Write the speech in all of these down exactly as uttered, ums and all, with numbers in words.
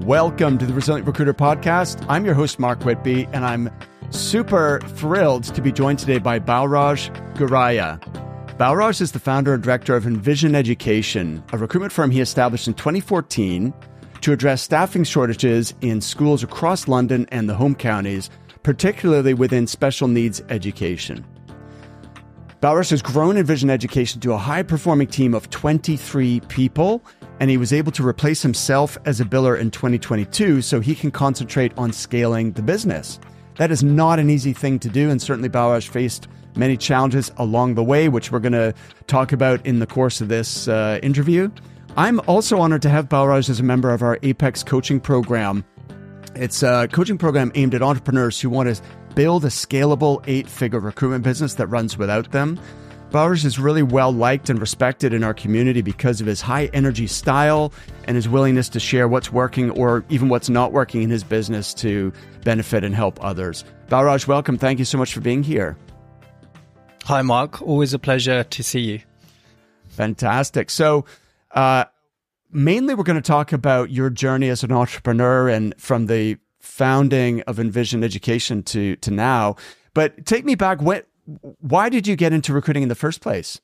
Welcome to the Resilient Recruiter Podcast. I'm your host, Mark Whitby, and I'm super thrilled to be joined today by Balraj Ghoraiya. Balraj is the founder and director of Envision Education, a recruitment firm he established in twenty fourteen to address staffing shortages in schools across London and the home counties, particularly within special needs education. Balraj has grown Envision Education to a high-performing team of twenty-three people, and he was able to replace himself as a biller in twenty twenty-two so he can concentrate on scaling the business. That is not an easy thing to do, and certainly Balraj faced many challenges along the way, which we're going to talk about in the course of this uh, interview. I'm also honored to have Balraj as a member of our Apex coaching program. It's a coaching program aimed at entrepreneurs who want to build a scalable eight-figure recruitment business that runs without them. Balraj is really well liked and respected in our community because of his high energy style and his willingness to share what's working or even what's not working in his business to benefit and help others. Balraj, welcome. Thank you so much for being here. Hi, Mark. Always a pleasure to see you. Fantastic. So, uh, mainly we're going to talk about your journey as an entrepreneur and from the founding of Envision Education to to now. But take me back. What, why did you get into recruiting in the first place?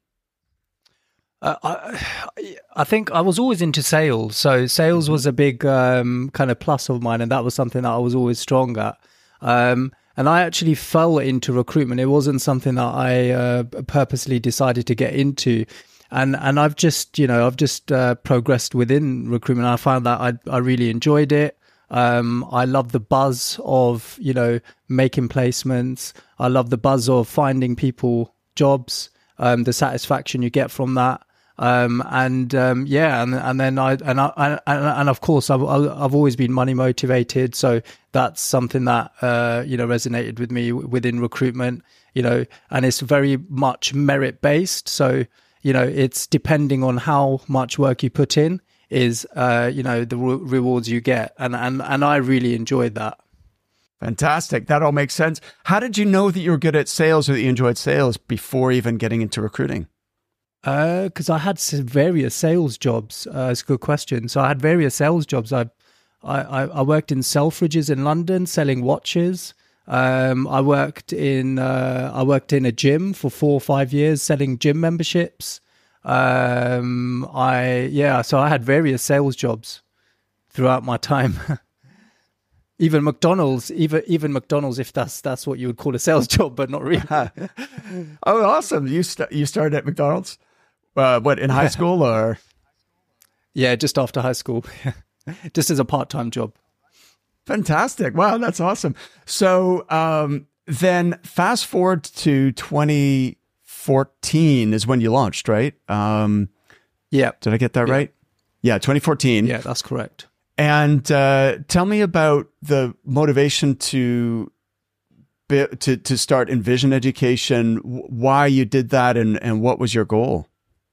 Uh, I, I think I was always into sales. So sales was a big um, kind of plus of mine, and that was something that I was always strong at. Um, and I actually fell into recruitment. It wasn't something that I uh, purposely decided to get into. And and I've just, you know, I've just uh, progressed within recruitment. I found that I I really enjoyed it. Um, I love the buzz of, you know, making placements. I love the buzz of finding people jobs, um, the satisfaction you get from that. Um, and, um, yeah, and, and then I, and I, and, and of course I've, I've always been money motivated. So that's something that, uh, you know, resonated with me within recruitment, you know, and it's very much merit based. So, you know, it's depending on how much work you put in is, uh, you know, the re- rewards you get. And, and, and I really enjoyed that. Fantastic. That all makes sense. How did you know that you were good at sales or that you enjoyed sales before even getting into recruiting? Because uh, I had various sales jobs. Uh, it's a good question. So I had various sales jobs. I, I, I worked in Selfridges in London selling watches. Um, I worked in uh, I worked in a gym for four or five years selling gym memberships. Um, I yeah, so I had various sales jobs throughout my time. Even McDonald's, even even McDonald's, if that's that's what you would call a sales job, but not really. Oh, awesome! You st- you started at McDonald's. Uh, what, in high school or? Yeah, just after high school, just as a part-time job. Fantastic. Wow, that's awesome. So um, then fast forward to twenty fourteen is when you launched, right? Um, yeah. Did I get that yeah. right? Yeah, twenty fourteen. Yeah, that's correct. And uh, tell me about the motivation to to to start Envision Education, why you did that, and, and what was your goal?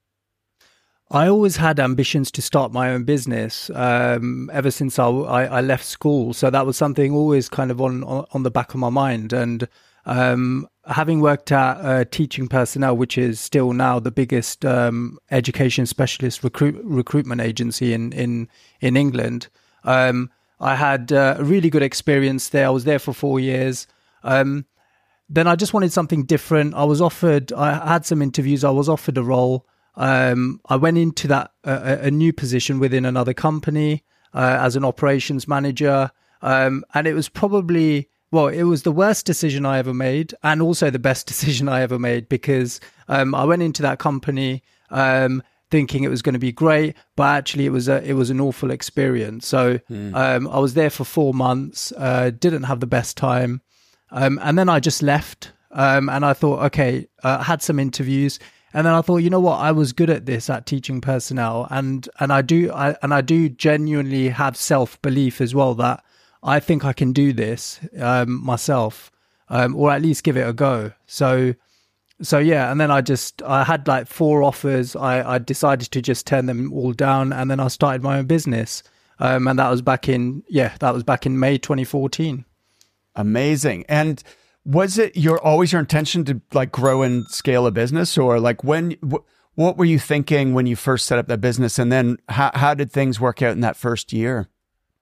I always had ambitions to start my own business um, ever since I, I, I left school. So that was something always kind of on, on the back of my mind. And um, having worked at uh, Teaching Personnel, which is still now the biggest um, education specialist recruit, recruitment agency in, in, in England, um, I had uh, a really good experience there. I was there for four years. Um, then I just wanted something different. I was offered, I had some interviews, I was offered a role. Um, I went into that uh, a new position within another company uh, as an operations manager, um, and it was probably well, it was the worst decision I ever made, and also the best decision I ever made because um, I went into that company um, thinking it was going to be great, but actually it was a it was an awful experience. So mm. um, I was there for four months, uh, didn't have the best time, um, and then I just left, um, and I thought, okay, I uh, had some interviews. And then I thought, you know what, I was good at this at Teaching Personnel, and and I do I, and I do genuinely have self-belief as well that I think I can do this um, myself, um, or at least give it a go. So so yeah, and then I just I had like four offers. I, I decided to just turn them all down, and then I started my own business, um, and that was back in yeah that was back in May twenty fourteen. Amazing. And was it your always your intention to like grow and scale a business, or like when, wh- what were you thinking when you first set up that business, and then how how did things work out in that first year?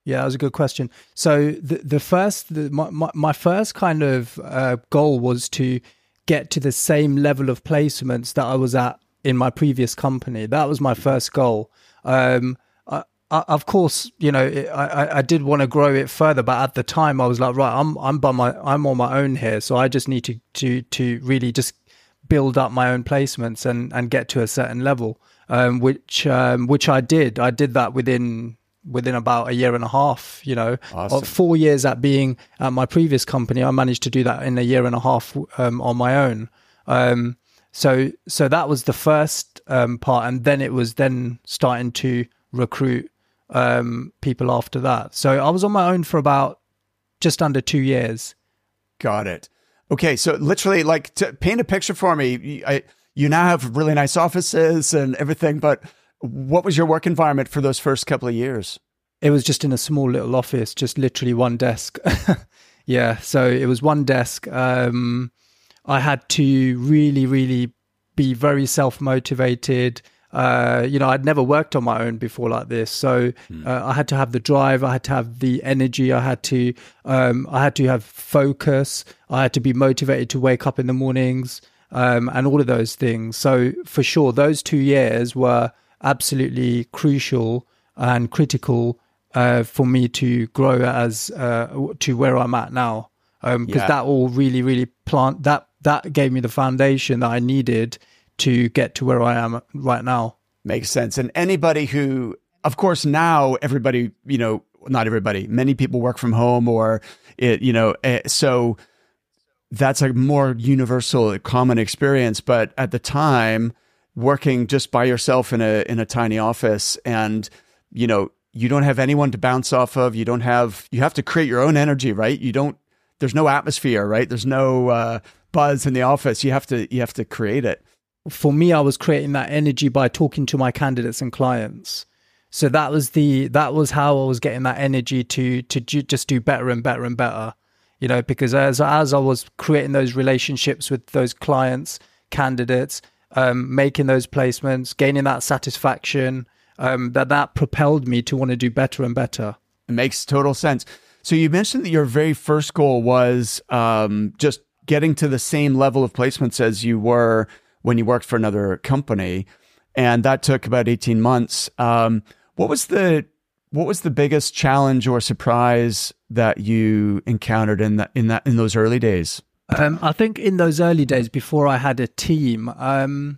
Yeah, that was a good question. So the the first, the, my, my my first kind of uh, goal was to get to the same level of placements that I was at in my previous company. That was my first goal. Um, I, I, of course, you know, it, I I did want to grow it further, but at the time I was like, right, I'm I'm by my I'm on my own here, so I just need to to to really just build up my own placements and and get to a certain level, um, which um, which I did. I did that within. within about a year and a half, you know, awesome. Four years at being at my previous company, I managed to do that in a year and a half um, on my own. Um, so, so that was the first um, part. And then it was then starting to recruit um, people after that. So I was on my own for about just under two years. Got it. Okay. So literally, like, to paint a picture for me, I, you now have really nice offices and everything, but what was your work environment for those first couple of years? It was just in a small little office, just literally one desk. Yeah, so it was one desk. Um, I had to really, really be very self-motivated. Uh, you know, I'd never worked on my own before like this, so mm. uh, I had to have the drive. I had to have the energy. I had to, um, I had to have focus. I had to be motivated to wake up in the mornings, um, and all of those things. So for sure, those two years were absolutely crucial and critical uh, for me to grow as uh, to where I'm at now, because um, yeah. that all really, really plant that that gave me the foundation that I needed to get to where I am right now. Makes sense. And anybody who, of course, now everybody, you know, not everybody, many people work from home, or it, you know, uh, so that's a more universal, common experience. But at the time, working just by yourself in a in a tiny office, and you know, you don't have anyone to bounce off of. You don't have you have to create your own energy, right? You don't. There's no atmosphere, right? There's no uh, buzz in the office. You have to you have to create it. For me, I was creating that energy by talking to my candidates and clients. So that was the that was how I was getting that energy to to ju- just do better and better and better. You know, because as as I was creating those relationships with those clients, candidates. Um, making those placements, gaining that satisfaction, um, that that propelled me to want to do better and better. It makes total sense. So you mentioned that your very first goal was um, just getting to the same level of placements as you were when you worked for another company, and that took about eighteen months. Um, what was the what was the biggest challenge or surprise that you encountered in that in that in those early days? Um, I think in those early days, before I had a team, um,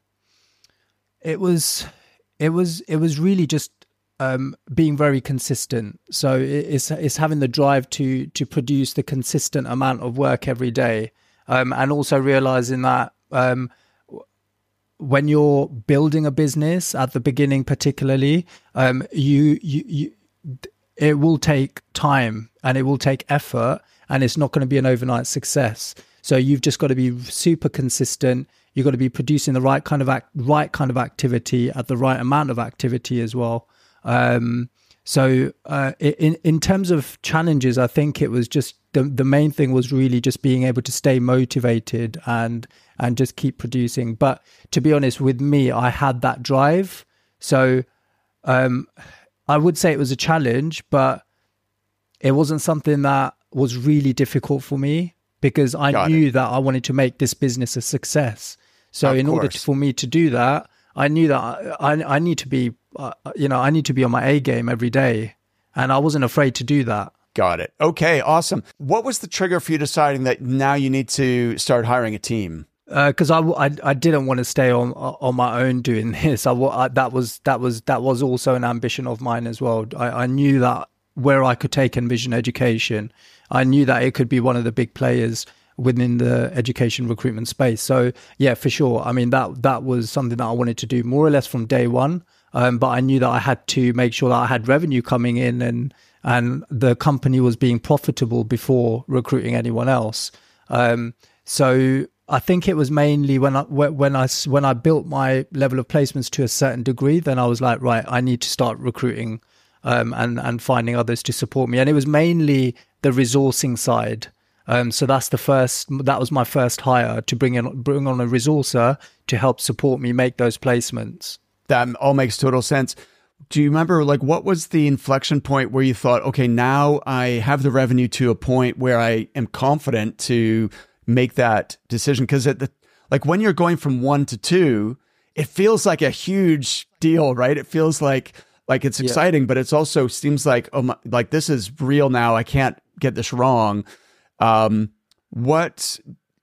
it was, it was, it was really just um, being very consistent. So it's it's having the drive to to produce the consistent amount of work every day, um, and also realizing that um, when you're building a business at the beginning, particularly, um, you you you it will take time and it will take effort, and it's not going to be an overnight success. So you've just got to be super consistent. You've got to be producing the right kind of act, right kind of activity at the right amount of activity as well. Um, so uh, in in terms of challenges, I think it was just the the main thing was really just being able to stay motivated and and just keep producing. But to be honest with me, I had that drive. So um, I would say it was a challenge, but it wasn't something that was really difficult for me, because I Got knew it. that I wanted to make this business a success. So of in course. order to, for me to do that, I knew that I, I, I need to be, uh, you know, I need to be on my A game every day. And I wasn't afraid to do that. Got it. Okay, awesome. What was the trigger for you deciding that now you need to start hiring a team? Because uh, I, I I didn't want to stay on on my own doing this. I, I that was that was that was also an ambition of mine as well. I, I knew that where I could take Envision Education, I knew that it could be one of the big players within the education recruitment space. So yeah, for sure. I mean, that that was something that I wanted to do more or less from day one. Um, but I knew that I had to make sure that I had revenue coming in and and the company was being profitable before recruiting anyone else. Um, so I think it was mainly when I when I when I built my level of placements to a certain degree, then I was like, right, I need to start recruiting um, and and finding others to support me. And it was mainly the resourcing side. Um, so that's the first. That was my first hire, to bring in bring on a resourcer to help support me make those placements. That all makes total sense. do you remember, like, what was the inflection point where you thought, okay, now I have the revenue to a point where I am confident to make that decision? Because at the, like, when you're going from one to two, it feels like a huge deal, right? It feels like, like it's exciting, yeah. but it's also seems like, oh my, like this is real now. I can't get this wrong. Um, what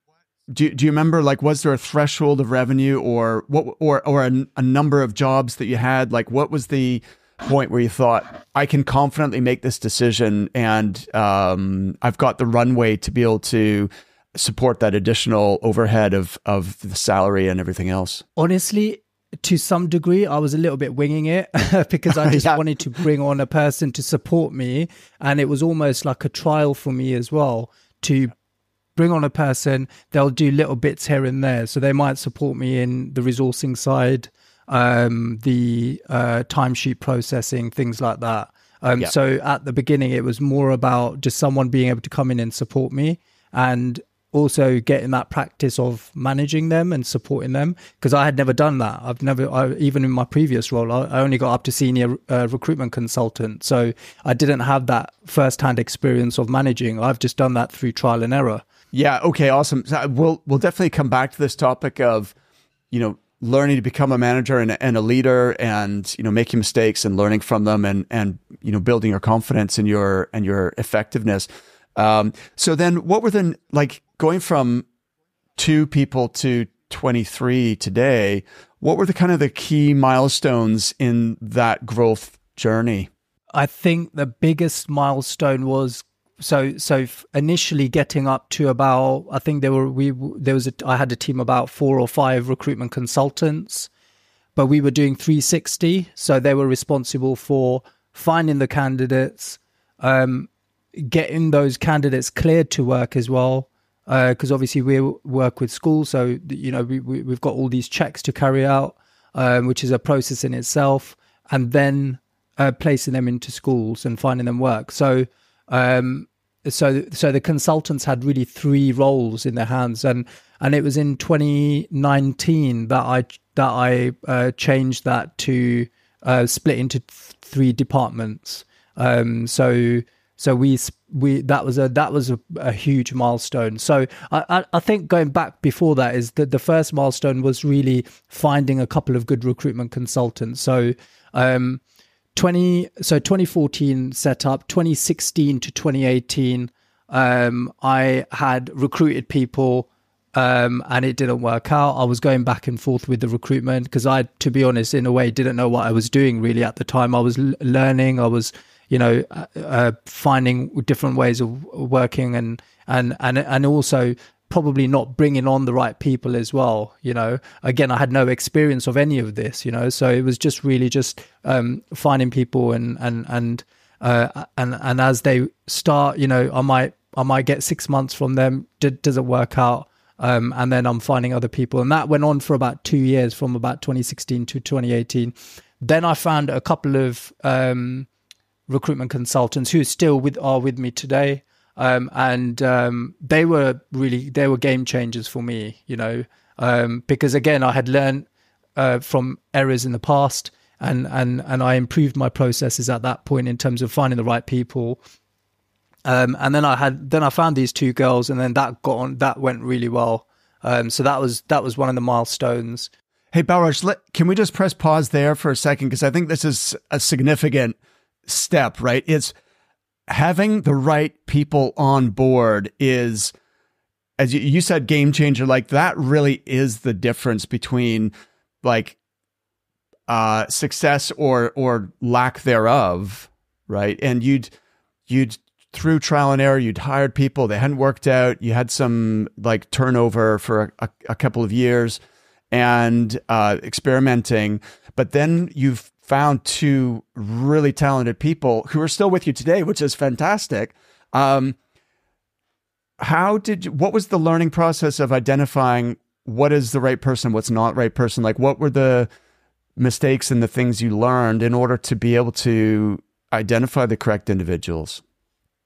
do, do you remember? Like, was there a threshold of revenue or what, or, or a, a number of jobs that you had? Like, what was the point where you thought, I can confidently make this decision and um, I've got the runway to be able to support that additional overhead of, of the salary and everything else? Honestly, to some degree, I was a little bit winging it because I just yeah. wanted to bring on a person to support me. And it was almost like a trial for me as well to bring on a person. They'll do little bits here and there. So they might support me in the resourcing side, um, the uh, timesheet processing, things like that. Um, yeah. So at the beginning, it was more about just someone being able to come in and support me, and also getting that practice of managing them and supporting them, because I had never done that. I've never, I, even in my previous role, I, I only got up to senior uh, recruitment consultant. So I didn't have that firsthand experience of managing. I've just done that through trial and error. Yeah. Okay. Awesome. So we'll, we'll definitely come back to this topic of, you know, learning to become a manager and, and a leader, and, you know, making mistakes and learning from them, and, and, you know, building your confidence and your, and your effectiveness. Um, so then what were the, like, going from two people to twenty-three today, what were the kind of the key milestones in that growth journey? I think the biggest milestone was, so, so initially getting up to about, I think there were, we, there was a, I had a team about four or five recruitment consultants, but we were doing three sixty. So they were responsible for finding the candidates, um, getting those candidates cleared to work as well, because uh, obviously we work with schools, so you know we, we we've got all these checks to carry out, um, which is a process in itself, and then uh, placing them into schools and finding them work. So, um, so so the consultants had really three roles in their hands, and and it was in twenty nineteen that I that I uh, changed that to uh, split into th- three departments. Um, so. So we we that was a that was a, a huge milestone. So I, I I think going back before that is that the first milestone was really finding a couple of good recruitment consultants. So um twenty so twenty fourteen set up, twenty sixteen to twenty eighteen um I had recruited people um and it didn't work out. I was going back and forth with the recruitment because I, to be honest, in a way didn't know what I was doing really at the time. I was l- learning. I was you know, uh, uh, finding different ways of working, and, and, and, and also probably not bringing on the right people as well. You know, again, I had no experience of any of this, you know, so it was just really just um, finding people and, and, and, uh, and, and as they start, you know, I might, I might get six months from them. D- does it work out? Um, and then I'm finding other people. And that went on for about two years, from about twenty sixteen to twenty eighteen. Then I found a couple of, um, recruitment consultants who still with are with me today, um, and um, they were really they were game changers for me, you know, um, because again I had learned uh, from errors in the past, and and and I improved my processes at that point in terms of finding the right people, um, and then I had then I found these two girls, and then that got on that went really well, um, so that was that was one of the milestones. Hey Balraj, let, can we just press pause there for a second, because I think this is a significant step, right? It's having the right people on board is, as you, you said, game changer. Like that really is the difference between like uh, success or or lack thereof, right? And you'd you'd through trial and error, you'd hired people, they hadn't worked out, you had some like turnover for a, a, a couple of years and uh, experimenting, but then you've found two really talented people who are still with you today, which is fantastic. Um, how did you, what was the learning process of identifying what is the right person, what's not the right person? Like, what were the mistakes and the things you learned in order to be able to identify the correct individuals?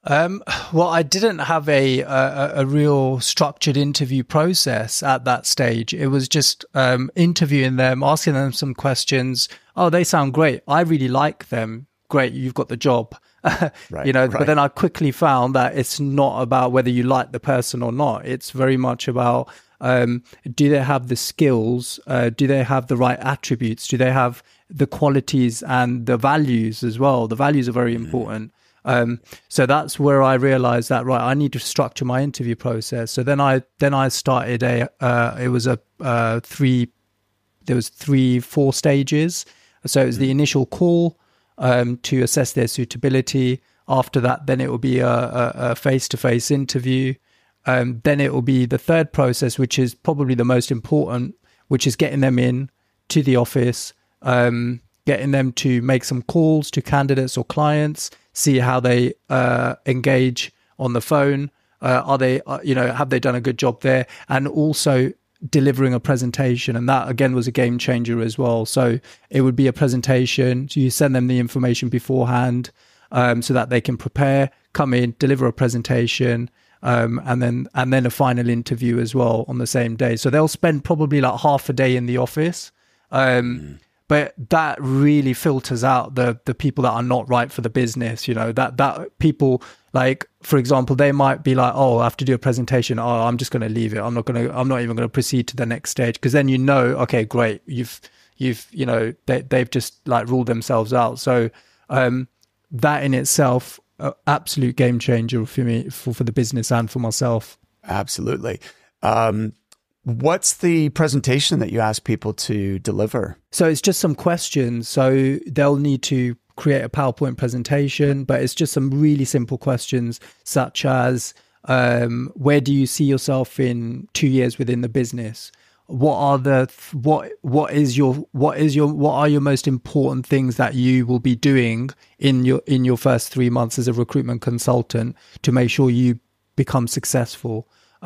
Um, well, I didn't have a, a a real structured interview process at that stage. It was just um, interviewing them, asking them some questions. Oh, they sound great. I really like them. Great, you've got the job. Right, you know, right. But then I quickly found that it's not about whether you like the person or not. It's very much about um, do they have the skills? Uh, do they have the right attributes? Do they have the qualities and the values as well? The values are very mm-hmm. important. Um, so that's where I realized that, right, I need to structure my interview process. So then I, then I started a, uh, it was a, uh, three, there was three, four stages. So it was the initial call, um, to assess their suitability. After that, then it will be a, a, a face-to-face interview. Um, then it will be the third process, which is probably the most important, which is getting them in to the office, um, getting them to make some calls to candidates or clients, see how they uh, engage on the phone. Uh, are they, uh, you know, have they done a good job there? And also delivering a presentation. And that, again, was a game changer as well. So it would be a presentation. So you send them the information beforehand um, so that they can prepare, come in, deliver a presentation, um, and then and then a final interview as well on the same day. So they'll spend probably like half a day in the office. Um, mm. But that really filters out the the people that are not right for the business. You know, that that people, like, for example, they might be like, oh, I have to do a presentation. Oh, I'm just going to leave it. I'm not going to, I'm not even going to proceed to the next stage. Because then, you know, okay, great. You've, you've, you know, they, they've just like ruled themselves out. So um, that in itself, uh, absolute game changer for me, for, for the business and for myself. Absolutely. Um, What's the presentation that you ask people to deliver? So it's just some questions. So they'll need to create a PowerPoint presentation, but it's just some really simple questions, such as um, where do you see yourself in two years within the business? What are the what what is your what is your what are your most important things that you will be doing in your in your first three months as a recruitment consultant to make sure you become successful?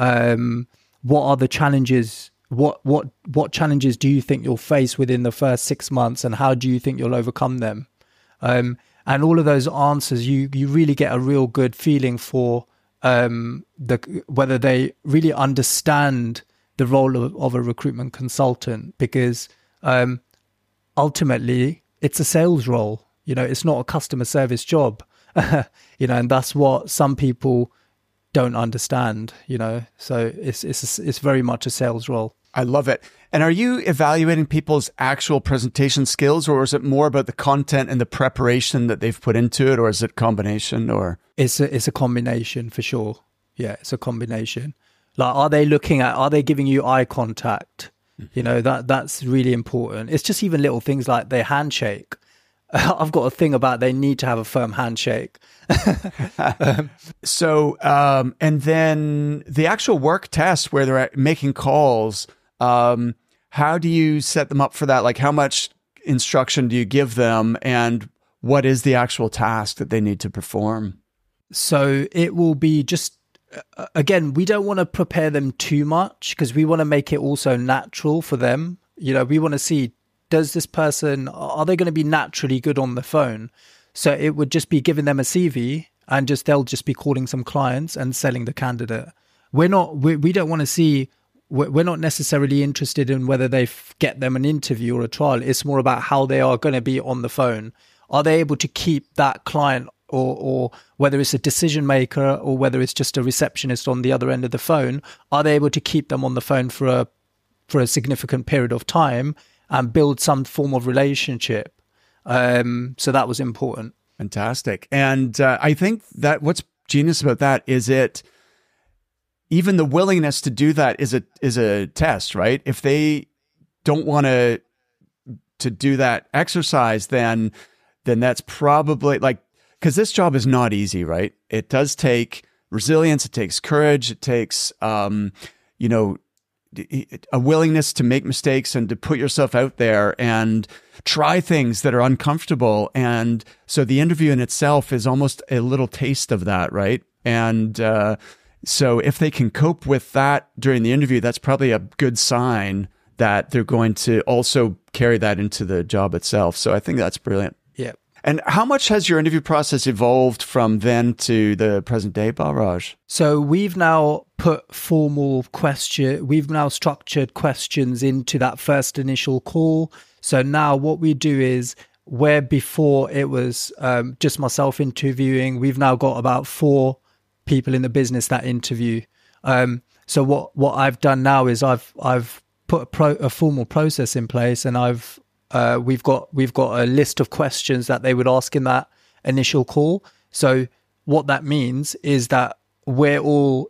Um, What are the challenges? What what what challenges do you think you'll face within the first six months, and how do you think you'll overcome them? Um, and all of those answers, you you really get a real good feeling for um, the whether they really understand the role of, of a recruitment consultant, because um, ultimately it's a sales role. You know, it's not a customer service job. You know, and that's what some people don't understand, you know, so it's it's it's very much a sales role. I love it. And are you evaluating people's actual presentation skills, or is it more about the content and the preparation that they've put into it, or is it a combination? Or it's a it's a combination for sure. Yeah, it's a combination. Like, are they looking at? Are they giving you eye contact? Mm-hmm. You know, that that's really important. It's just even little things like their handshake. I've got a thing about they need to have a firm handshake. um, so, um, and then the actual work test where they're making calls, um, how do you set them up for that? Like, how much instruction do you give them, and what is the actual task that they need to perform? So it will be just, uh, again, we don't want to prepare them too much, because we want to make it also natural for them. You know, we want to see, does this person, are they going to be naturally good on the phone? So it would just be giving them a C V, and just they'll just be calling some clients and selling the candidate. We're not, we, we don't want to see, we're not necessarily interested in whether they get them an interview or a trial. It's more about how they are going to be on the phone. Are they able to keep that client, or, or whether it's a decision maker or whether it's just a receptionist on the other end of the phone, are they able to keep them on the phone for a, for a significant period of time and build some form of relationship? Um, so that was important. Fantastic. And uh, I think that what's genius about that is it, even the willingness to do that is a is a test, right? If they don't want to to do that exercise, then then that's probably like, because this job is not easy, right? It does take resilience, it takes courage, it takes um, you know, a willingness to make mistakes and to put yourself out there and try things that are uncomfortable. And so the interview in itself is almost a little taste of that, right? And uh, so if they can cope with that during the interview, that's probably a good sign that they're going to also carry that into the job itself. So I think that's brilliant. Yeah. And how much has your interview process evolved from then to the present day, Balraj? So we've now put formal question, we've now structured questions into that first initial call. So now what we do is, where before it was um, just myself interviewing, we've now got about four people in the business that interview. Um, so what, what I've done now is I've I've put a, pro, a formal process in place, and I've uh, we've got we've got a list of questions that they would ask in that initial call. So what that means is that we're all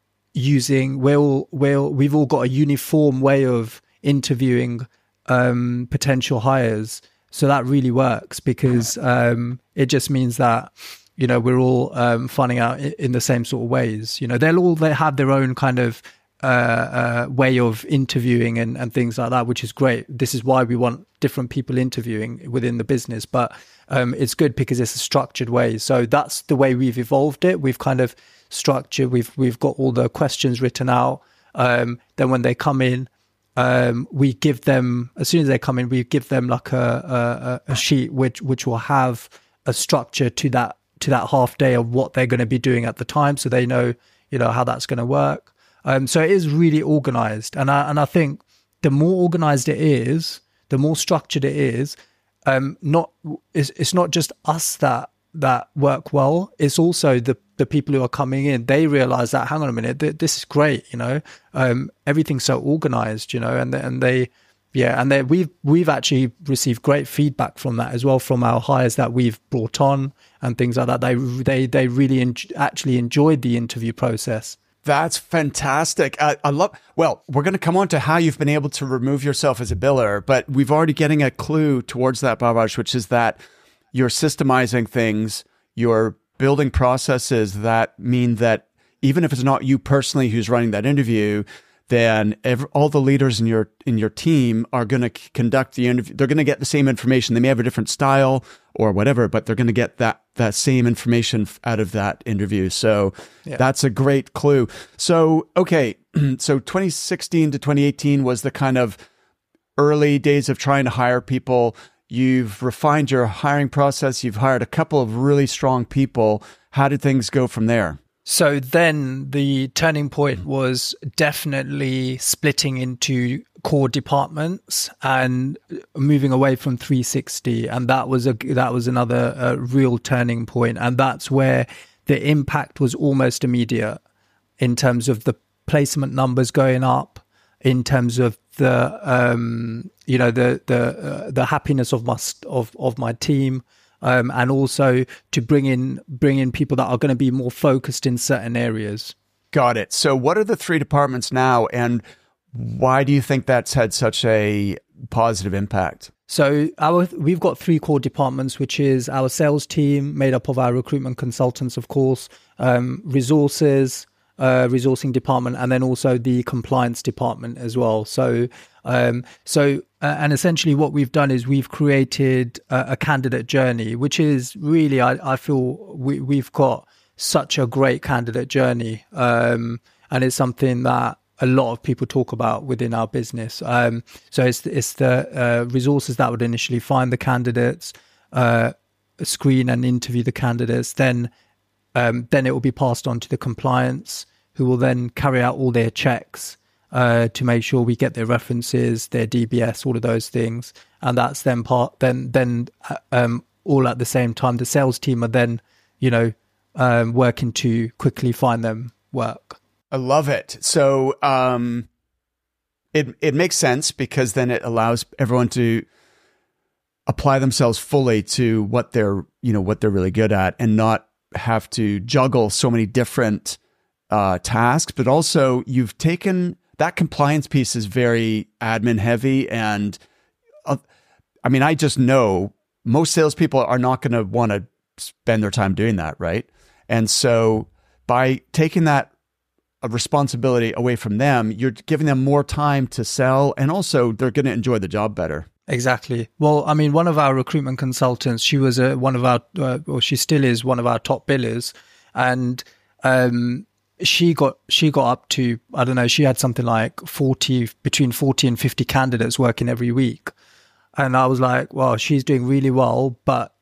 using we're all we're all, we've all got a uniform way of interviewing um, potential hires. So that really works, because um, it just means that, you know, we're all um, finding out in the same sort of ways. You know, they'll all they have their own kind of uh, uh, way of interviewing and, and things like that, which is great. This is why we want different people interviewing within the business. But um, it's good because it's a structured way. So that's the way we've evolved it. We've kind of structured. We've we've got all the questions written out. Um, then when they come in, Um, we give them, as soon as they come in, we give them like a, a, a sheet which which will have a structure to that to that half day of what they're going to be doing at the time, so they know, you know, how that's going to work. Um, so it is really organized, and I and I think the more organized it is, the more structured it is. Um, not it's, it's not just us that that work well. It's also the the people who are coming in. They realize that, hang on a minute, th- this is great, you know, um, everything's so organized, you know, and and they, yeah, and they we've we've actually received great feedback from that as well, from our hires that we've brought on and things like that. They they they really en- actually enjoyed the interview process. That's fantastic. I, I love, well, we're going to come on to how you've been able to remove yourself as a biller, but we've already getting a clue towards that, Balraj, which is that you're systemizing things, you're building processes that mean that even if it's not you personally who's running that interview, then every, all the leaders in your in your team are going to c- conduct the interview. They're going to get the same information. They may have a different style or whatever, but they're going to get that that same information f- out of that interview. So yeah. That's a great clue. So, okay, so twenty sixteen to twenty eighteen was the kind of early days of trying to hire people. You've refined your hiring process. You've hired a couple of really strong people. How did things go from there? So then the turning point was definitely splitting into core departments and moving away from three sixty. And that was a that was another uh, real turning point. And that's where the impact was almost immediate in terms of the placement numbers going up, in terms of the um, you know the the uh, the happiness of my of of my team, um, and also to bring in bring in people that are going to be more focused in certain areas. Got it. So what are the three departments now, and why do you think that's had such a positive impact? So our we've got three core departments, which is our sales team, made up of our recruitment consultants, of course, um, resources, Uh, resourcing department, and then also the compliance department as well. So, um, so, uh, and essentially what we've done is we've created a, a candidate journey, which is really, I, I feel we, we've got such a great candidate journey. Um, and it's something that a lot of people talk about within our business. Um, so it's, it's the uh, resources that would initially find the candidates, uh, screen and interview the candidates, then Um, then it will be passed on to the compliance, who will then carry out all their checks uh, to make sure we get their references, their D B S, all of those things, and that's then part. Then, then uh, um, all at the same time, the sales team are then, you know, um, working to quickly find them work. I love it. So um, it it makes sense, because then it allows everyone to apply themselves fully to what they're you know what they're really good at, and not have to juggle so many different uh, tasks. But also, you've taken that compliance piece is very admin heavy, and uh, I mean, I just know most salespeople are not going to want to spend their time doing that, right? And so, by taking that responsibility away from them, you're giving them more time to sell, and also they're going to enjoy the job better. Exactly. Well, I mean, one of our recruitment consultants, she was a, one of our, uh, or she still is one of our top billers, and um, she got she got up to, I don't know, she had something like forty, between forty and fifty candidates working every week, and I was like, well, she's doing really well, but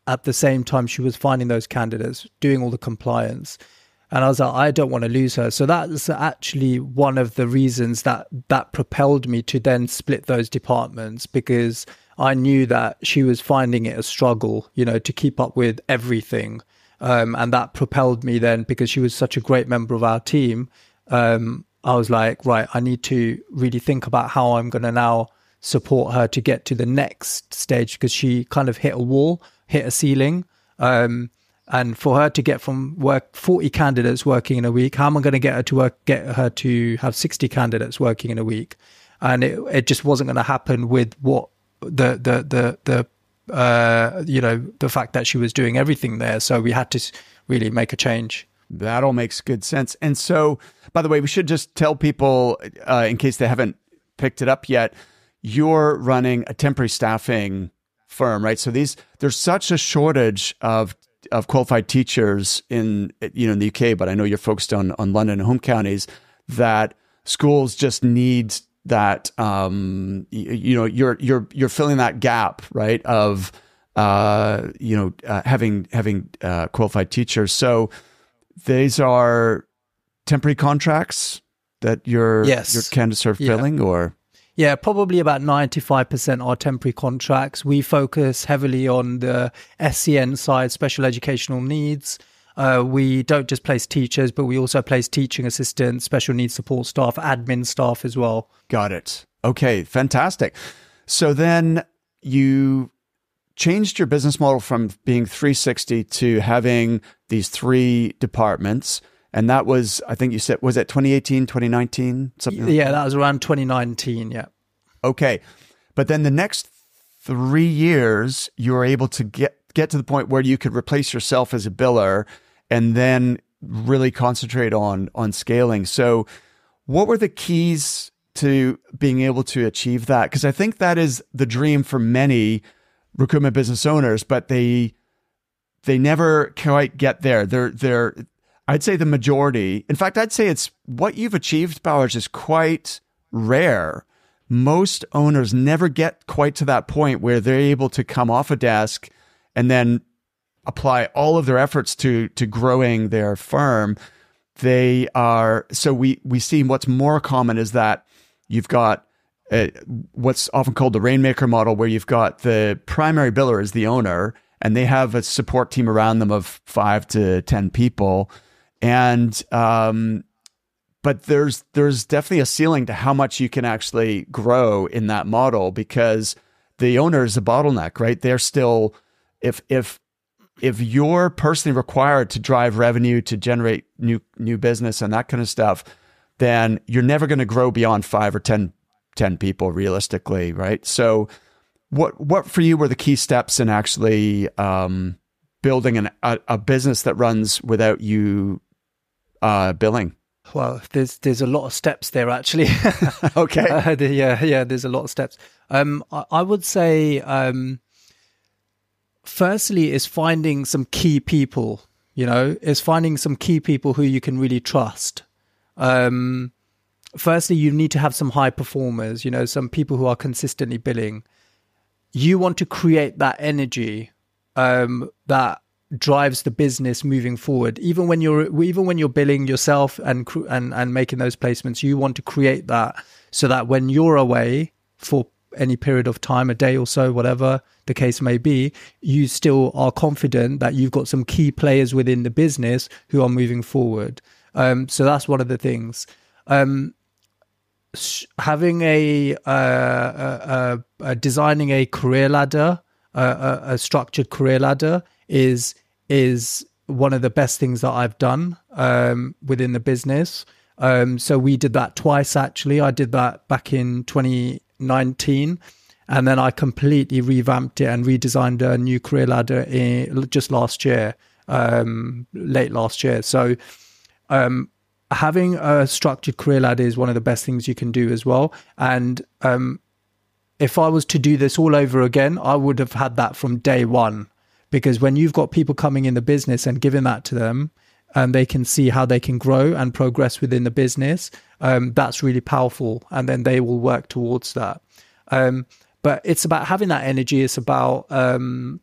at the same time she was finding those candidates, doing all the compliance. And I was like, I don't want to lose her. So that's actually one of the reasons that that propelled me to then split those departments, because I knew that she was finding it a struggle, you know, to keep up with everything. Um, and that propelled me then, because she was such a great member of our team. Um, I was like, right, I need to really think about how I'm going to now support her to get to the next stage, because she kind of hit a wall, hit a ceiling. Um, and for her to get from work forty candidates working in a week, how am I going to get her to work, get her to have sixty candidates working in a week? And it, it just wasn't going to happen with what the, the, the, the, uh, you know, the fact that she was doing everything there. So we had to really make a change. That all makes good sense. And so, by the way, we should just tell people, uh, in case they haven't picked it up yet, you're running a temporary staffing firm, right? So these, there's such a shortage of of qualified teachers in, you know, in the U K, but I know you're focused on on London and home counties, that schools just need that. Um, you, you know, you're you're you're filling that gap, right? Of uh, you know, uh, having having uh, qualified teachers. So these are temporary contracts that your yes. your candidates are filling, yeah. or yeah, probably about ninety-five percent are temporary contracts. We focus heavily on the S E N side, special educational needs. Uh, we don't just place teachers, but we also place teaching assistants, special needs support staff, admin staff as well. Got it. Okay, fantastic. So then you changed your business model from being three sixty to having these three departments. And that was, I think you said, was it twenty eighteen, twenty nineteen? Something like yeah, that? that was around twenty nineteen, yeah. Okay. But then the next three years, you were able to get, get to the point where you could replace yourself as a biller and then really concentrate on, on scaling. So what were the keys to being able to achieve that? Because I think that is the dream for many recruitment business owners, but they they never quite get there. They're they're I'd say the majority. In fact, I'd say it's what you've achieved, Balraj, is quite rare. Most owners never get quite to that point where they're able to come off a desk and then apply all of their efforts to to growing their firm. They are so we we see what's more common is that you've got uh, what's often called the rainmaker model, where you've got the primary biller is the owner, and they have a support team around them of five to ten people. And, um, but there's, there's definitely a ceiling to how much you can actually grow in that model, because the owner is a bottleneck, right? They're still, if, if, if you're personally required to drive revenue, to generate new, new business and that kind of stuff, then you're never going to grow beyond five or ten, ten people realistically. Right. So what, what for you were the key steps in actually, um, building an, a, a business that runs without you Uh, billing? Well, there's there's a lot of steps there actually. Okay. Uh, the, yeah, yeah. There's a lot of steps. Um, I, I would say, um, firstly, is finding some key people. You know, is finding some key people who you can really trust. Um, firstly, you need to have some high performers. You know, some people who are consistently billing. You want to create that energy um, that drives the business moving forward. Even when you're even when you're billing yourself and and and making those placements, you want to create that so that when you're away for any period of time, a day or so, whatever the case may be, you still are confident that you've got some key players within the business who are moving forward. Um, so that's one of the things. Um, having a, uh, a, a, a designing a career ladder, uh, a, a structured career ladder is is one of the best things that I've done um, within the business. Um, so we did that twice, actually. I did that back in twenty nineteen, and then I completely revamped it and redesigned a new career ladder in, just last year, um, late last year. So um, having a structured career ladder is one of the best things you can do as well. And um, if I was to do this all over again, I would have had that from day one. Because when you've got people coming in the business and giving that to them, and they can see how they can grow and progress within the business, um, that's really powerful. And then they will work towards that. Um, but it's about having that energy. It's about um,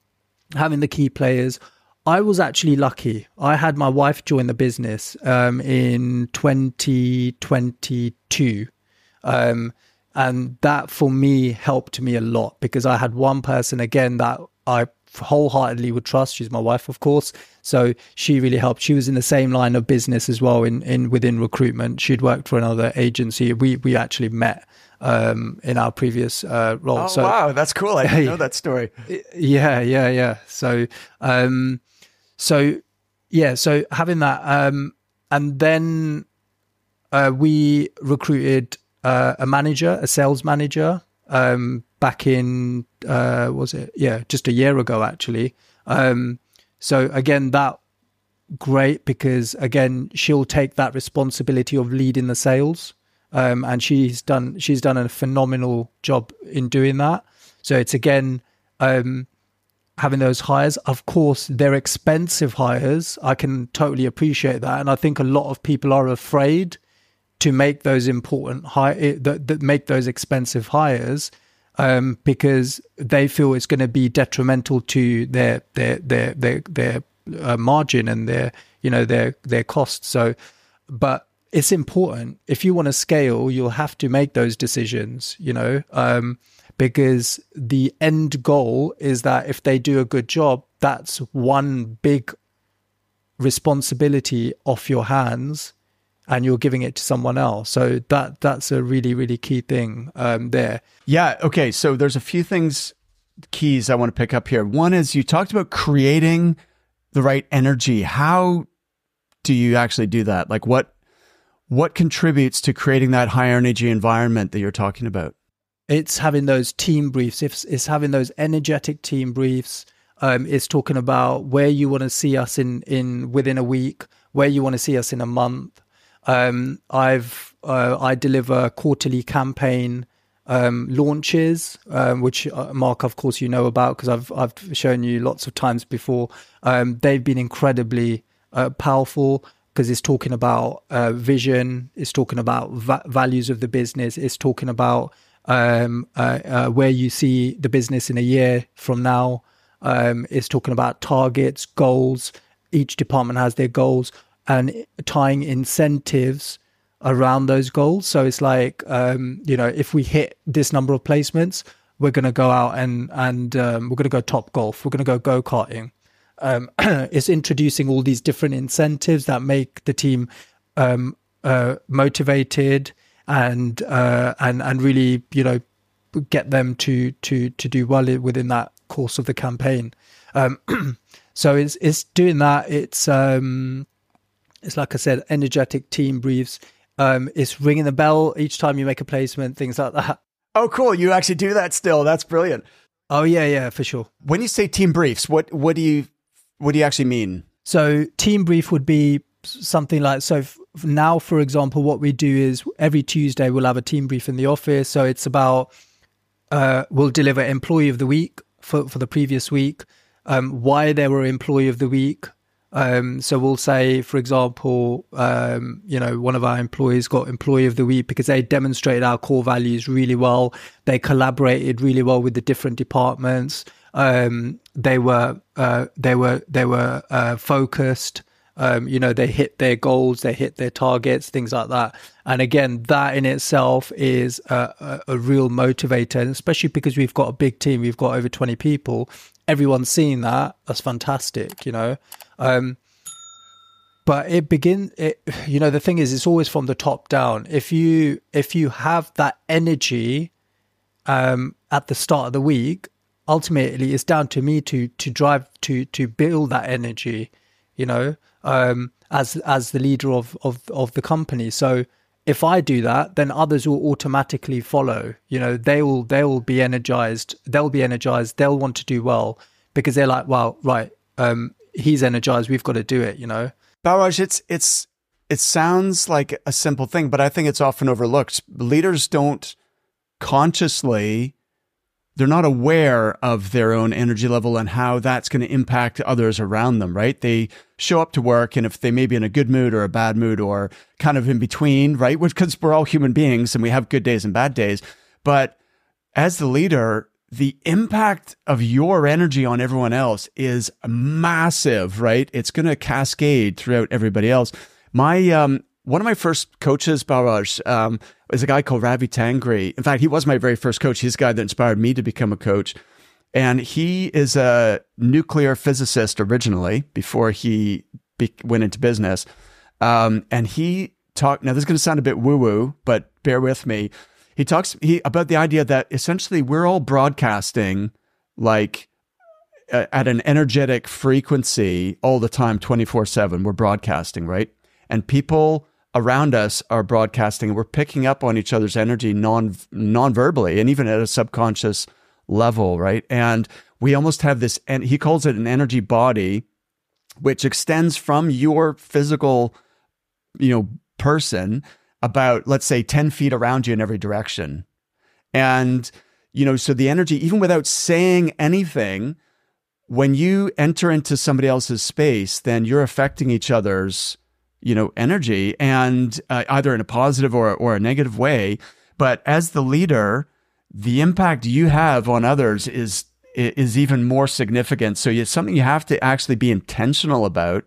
having the key players. I was actually lucky. I had my wife join the business um, in twenty twenty-two. Um, and that for me helped me a lot because I had one person, again, that I wholeheartedly would trust. She's my wife, of course. So she really helped. She was in the same line of business as well in, in within recruitment. She'd worked for another agency. We we actually met um, in our previous uh, role. Oh, so, wow. That's cool. I didn't know that story. Yeah, yeah, yeah. So, um, so yeah, so having that, um, and then uh, we recruited uh, a manager, a sales manager, um, back in, uh, was it? Yeah, just a year ago, actually. Um, so again, that great because again, she'll take that responsibility of leading the sales. Um, and she's done, she's done a phenomenal job in doing that. So it's again, um, having those hires. Of course, they're expensive hires. I can totally appreciate that. And I think a lot of people are afraid to make those important hire, that, that make those expensive hires, um, because they feel it's going to be detrimental to their their their their their uh, margin and their you know their their costs. So, but it's important. If you want to scale, you'll have to make those decisions. You know, um, because the end goal is that if they do a good job, that's one big responsibility off your hands. And you're giving it to someone else. So that that's a really, really key thing um, there. Yeah. Okay. So there's a few things, keys I want to pick up here. One is you talked about creating the right energy. How do you actually do that? Like what what contributes to creating that high energy environment that you're talking about? It's having those team briefs. It's, it's having those energetic team briefs. Um, it's talking about where you want to see us in, in within a week, where you want to see us in a month. Um, I've uh, I deliver quarterly campaign um, launches, um, which uh, Mark, of course, you know about because I've I've shown you lots of times before. Um, they've been incredibly uh, powerful because it's talking about uh, vision, it's talking about va- values of the business, it's talking about um, uh, uh, where you see the business in a year from now. Um, it's talking about targets, goals. Each department has their goals. And tying incentives around those goals. So it's like, um, you know, if we hit this number of placements, we're going to go out and, and um, we're going to go top golf. We're going to go go-karting. Um, it's introducing all these different incentives that make the team um, uh, motivated and, uh, and, and really, you know, get them to, to, to do well within that course of the campaign. Um, so it's, it's doing that. It's, um, It's like I said, energetic team briefs. Um, it's ringing the bell each time you make a placement, things like that. Oh, cool. You actually do that still. That's brilliant. Oh, yeah, yeah, for sure. When you say team briefs, what, what do you, what do you actually mean? So team brief would be something like, so f- now, for example, what we do is every Tuesday we'll have a team brief in the office. So it's about, uh, we'll deliver employee of the week for, for the previous week, um, why they were employee of the week. Um, so we'll say, for example, um, you know, one of our employees got employee of the week because they demonstrated our core values really well. They collaborated really well with the different departments. Um, they were, uh, they were, they were, uh, focused. Um, you know, they hit their goals, they hit their targets, things like that. And again, that in itself is a, a, a real motivator, and especially because we've got a big team, we've got over twenty people. Everyone's seeing that. That's fantastic, you know. Um, but it begin, it, you know, the thing is, it's always from the top down. If you, if you have that energy, um, at the start of the week, ultimately it's down to me to, to drive, to, to build that energy, you know, um, as, as the leader of, of, of the company. So if I do that, then others will automatically follow, you know, they will, they will be energized. They'll be energized. They'll want to do well because they're like, well, right. Um, he's energized. We've got to do it, you know? Balraj, it's, it's, it sounds like a simple thing, but I think it's often overlooked. Leaders don't consciously, they're not aware of their own energy level and how that's going to impact others around them, right? They show up to work, and if they may be in a good mood or a bad mood or kind of in between, right? Because we're all human beings and we have good days and bad days. But as the leader, the impact of your energy on everyone else is massive, right? It's going to cascade throughout everybody else. My um, one of my first coaches, Balraj, um, is a guy called Ravi Tangri. In fact, he was my very first coach. He's the guy that inspired me to become a coach. And he is a nuclear physicist originally before he be- went into business. Um, and he talked, now this is going to sound a bit woo-woo, but bear with me. He talks he, about the idea that essentially we're all broadcasting like uh, at an energetic frequency all the time, twenty-four seven. We're broadcasting, right? And people around us are broadcasting. We're picking up on each other's energy non non-verbally and even at a subconscious level, right? And we almost have this, and he calls it an energy body, which extends from your physical, you know, person about, let's say, ten feet around you in every direction. And, you know, so the energy, even without saying anything, when you enter into somebody else's space, then you're affecting each other's, you know, energy, and uh, either in a positive or, or a negative way. But as the leader, the impact you have on others is is even more significant. So it's something you have to actually be intentional about,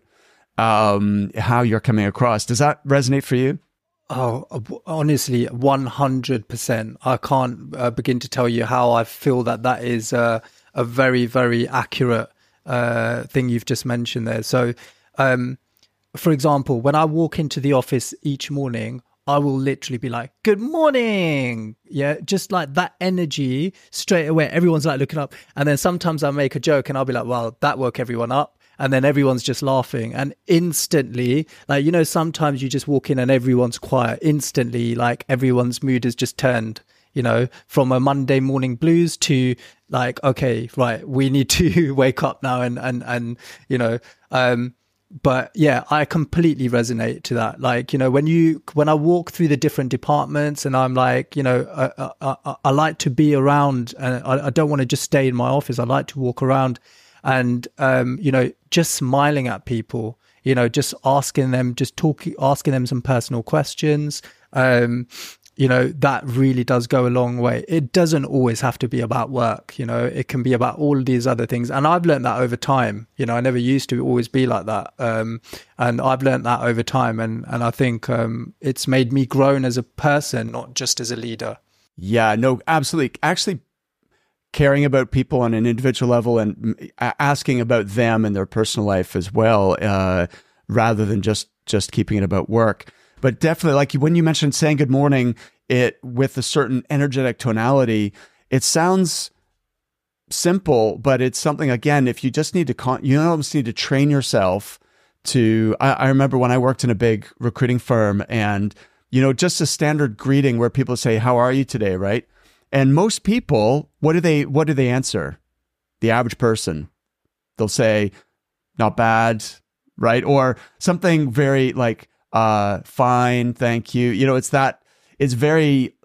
um, how you're coming across. Does that resonate for you? Oh, honestly, one hundred percent. I can't uh, begin to tell you how I feel that that is uh, a very, very accurate uh, thing you've just mentioned there. So, um, for example, when I walk into the office each morning, I will literally be like, good morning. Yeah, just like that energy straight away. Everyone's like looking up. And then sometimes I make a joke and I'll be like, well, that woke everyone up. And then everyone's just laughing. And instantly, like, you know, sometimes you just walk in and everyone's quiet. Instantly, like everyone's mood has just turned, you know, from a Monday morning blues to like, okay, right, we need to wake up now and, and, and, you know, um, but yeah, I completely resonate to that. Like, you know, when you, when I walk through the different departments and I'm like, you know, I, I, I, I like to be around and I, I don't want to just stay in my office. I like to walk around and, um, you know, just smiling at people, you know, just asking them, just talking, asking them some personal questions. Um, you know, that really does go a long way. It doesn't always have to be about work, you know, it can be about all of these other things. And I've learned that over time. You know, I never used to always be like that. Um, and I've learned that over time. And, and I think um, it's made me grown as a person, not just as a leader. Yeah, no, absolutely. Actually, caring about people on an individual level and asking about them and their personal life as well, uh, rather than just, just keeping it about work. But definitely, like when you mentioned saying good morning, it with a certain energetic tonality, it sounds simple, but it's something, again, if you just need to, con- you almost need to train yourself to, I, I remember when I worked in a big recruiting firm and, you know, just a standard greeting where people say, how are you today, right? And most people, what do they, what do they answer? The average person, they'll say, not bad, right? Or something very like, uh, fine, thank you. You know, it's that, it's very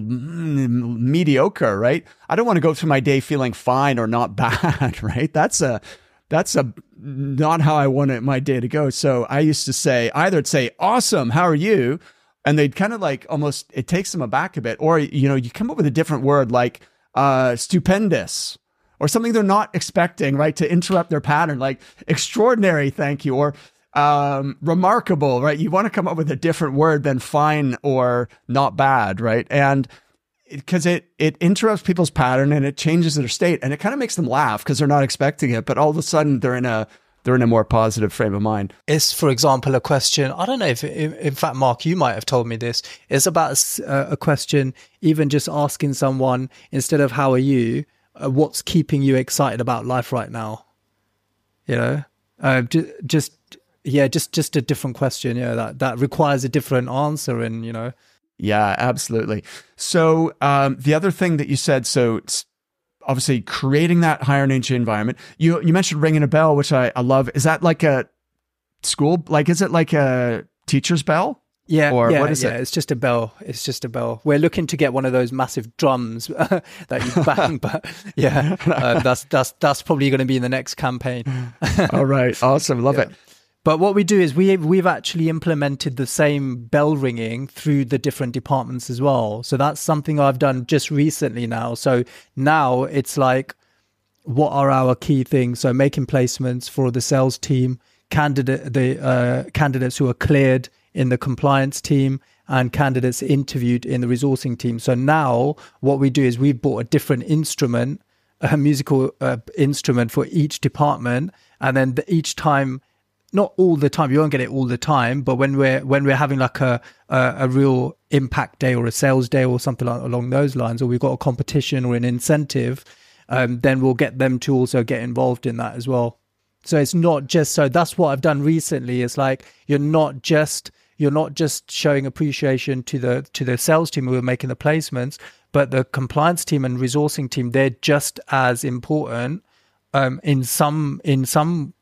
mm, mediocre, right? I don't want to go through my day feeling fine or not bad, right? That's a, that's a, not how I want it, my day to go. So I used to say, either I'd say, awesome, how are you? And they'd kind of like almost, it takes them aback a bit. Or, you know, you come up with a different word like uh, stupendous or something they're not expecting, right? To interrupt their pattern, like extraordinary, thank you. Or um, remarkable, right? You want to come up with a different word than fine or not bad, right? And because it, it interrupts people's pattern and it changes their state and it kind of makes them laugh because they're not expecting it. But all of a sudden they're in a, they're in a more positive frame of mind. It's, for example, a question, I don't know if, if in fact, Mark, you might have told me this. It's about a, a question, even just asking someone, instead of how are you, uh, what's keeping you excited about life right now? You know, uh, just, just, yeah, just, just a different question. Yeah, that, that requires a different answer. And, you know. Yeah, absolutely. So um, the other thing that you said, so it's, obviously creating that higher energy environment. You you mentioned ringing a bell, which I, I love. Is that like a school? Like, is it like a teacher's bell? Yeah, or yeah, what is yeah. it? It's just a bell. It's just a bell. We're looking to get one of those massive drums that you bang, but yeah, uh, that's that's that's probably going to be in the next campaign. All right, awesome, love yeah. it. But what we do is we we've actually implemented the same bell ringing through the different departments as well. So that's something I've done just recently now. So now it's like, what are our key things? So making placements for the sales team, candidate the uh, candidates who are cleared in the compliance team, and candidates interviewed in the resourcing team. So now what we do is we've bought a different instrument, a musical uh, instrument for each department, and then the, each time. Not all the time, you won't get it all the time, but when we're when we're having like a a, a real impact day or a sales day or something like, along those lines, or we've got a competition or an incentive, um, then we'll get them to also get involved in that as well. So it's not just, so that's what I've done recently. It's like you're not just you're not just showing appreciation to the to the sales team who are making the placements, but the compliance team and resourcing team, they're just as important. Um, in some in some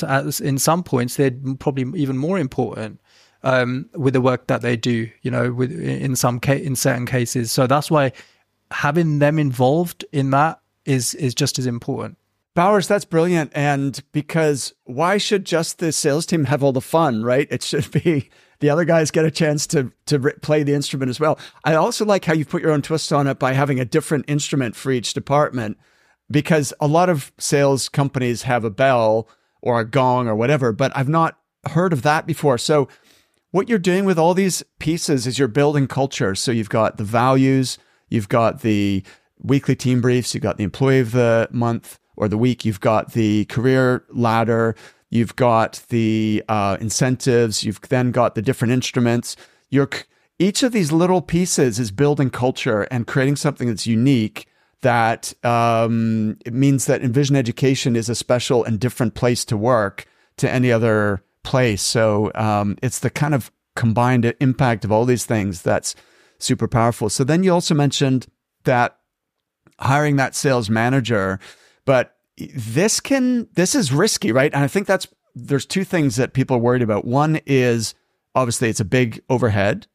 in some points, they're probably even more important um, with the work that they do. You know, with in some ca- in certain cases. So that's why having them involved in that is is just as important. Bowers, that's brilliant. And because why should just the sales team have all the fun, right? It should be the other guys get a chance to to play the instrument as well. I also like how you put your own twist on it by having a different instrument for each department, because a lot of sales companies have a bell or a gong or whatever, but I've not heard of that before. So what you're doing with all these pieces is you're building culture. So you've got the values, you've got the weekly team briefs, you've got the employee of the month or the week, you've got the career ladder, you've got the uh, incentives, you've then got the different instruments. You're, each of these little pieces is building culture and creating something that's unique. That um, it means that Envision Education is a special and different place to work to any other place. So um, it's the kind of combined impact of all these things that's super powerful. So then you also mentioned that hiring that sales manager, but this can this is risky, right? And I think that's there's two things that people are worried about. One is obviously it's a big overhead,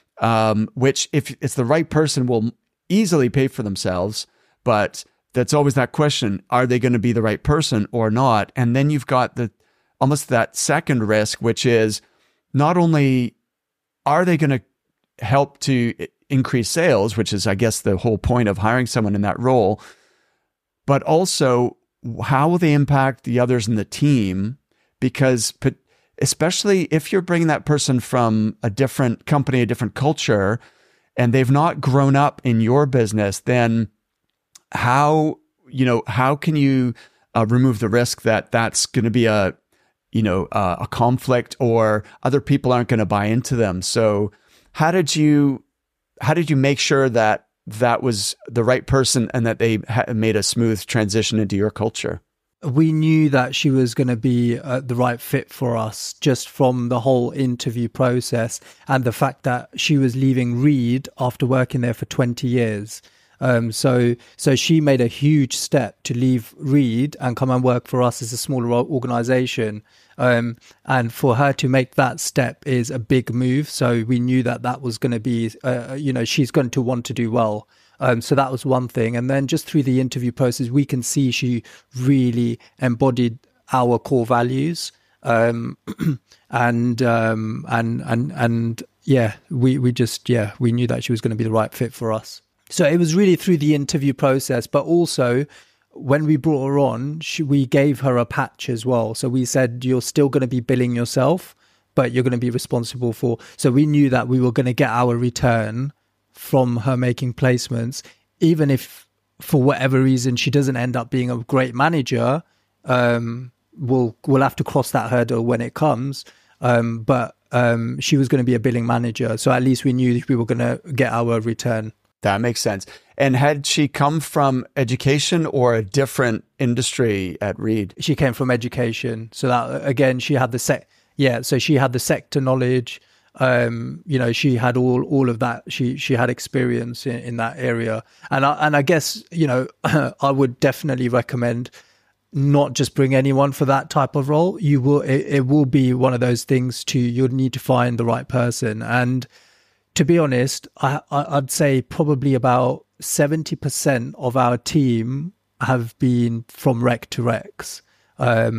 um, which if it's the right person will easily pay for themselves. But that's always that question, are they going to be the right person or not? And then you've got the almost that second risk, which is not only are they going to help to increase sales, which is, I guess, the whole point of hiring someone in that role, but also how will they impact the others in the team? Because especially if you're bringing that person from a different company, a different culture, and they've not grown up in your business, then how, you know, how can you uh, remove the risk that that's going to be a, you know, uh, a conflict or other people aren't going to buy into them? So how did you, how did you make sure that that was the right person and that they ha- made a smooth transition into your culture? We knew that she was going to be uh, the right fit for us just from the whole interview process and the fact that she was leaving Reed after working there for twenty years. Um, so, so she made a huge step to leave Reed and come and work for us as a smaller organization. Um, and for her to make that step is a big move. So we knew that that was going to be, uh, you know, she's going to want to do well. Um, so that was one thing. And then just through the interview process, we can see she really embodied our core values. Um, and, um, and, and, and yeah, we, we just, yeah, we knew that she was going to be the right fit for us. So it was really through the interview process, but also when we brought her on, she, we gave her a patch as well. So we said, you're still going to be billing yourself, but you're going to be responsible for. So we knew that we were going to get our return from her making placements, even if for whatever reason she doesn't end up being a great manager. Um, we'll we'll have to cross that hurdle when it comes. Um, but um, she was going to be a billing manager, so at least we knew that we were going to get our return. That makes sense. And had she come from education or a different industry at Reed? She came from education. So that, again, she had the sec. Yeah. So she had the sector knowledge. Um, you know, she had all, all of that. She, she had experience in, in that area. And I, and I guess, you know, I would definitely recommend not just bring anyone for that type of role. You will, it, it will be one of those things to, you'll need to find the right person. And to be honest, I, I'd say probably about seventy percent of our team have been from rec to recs. Um,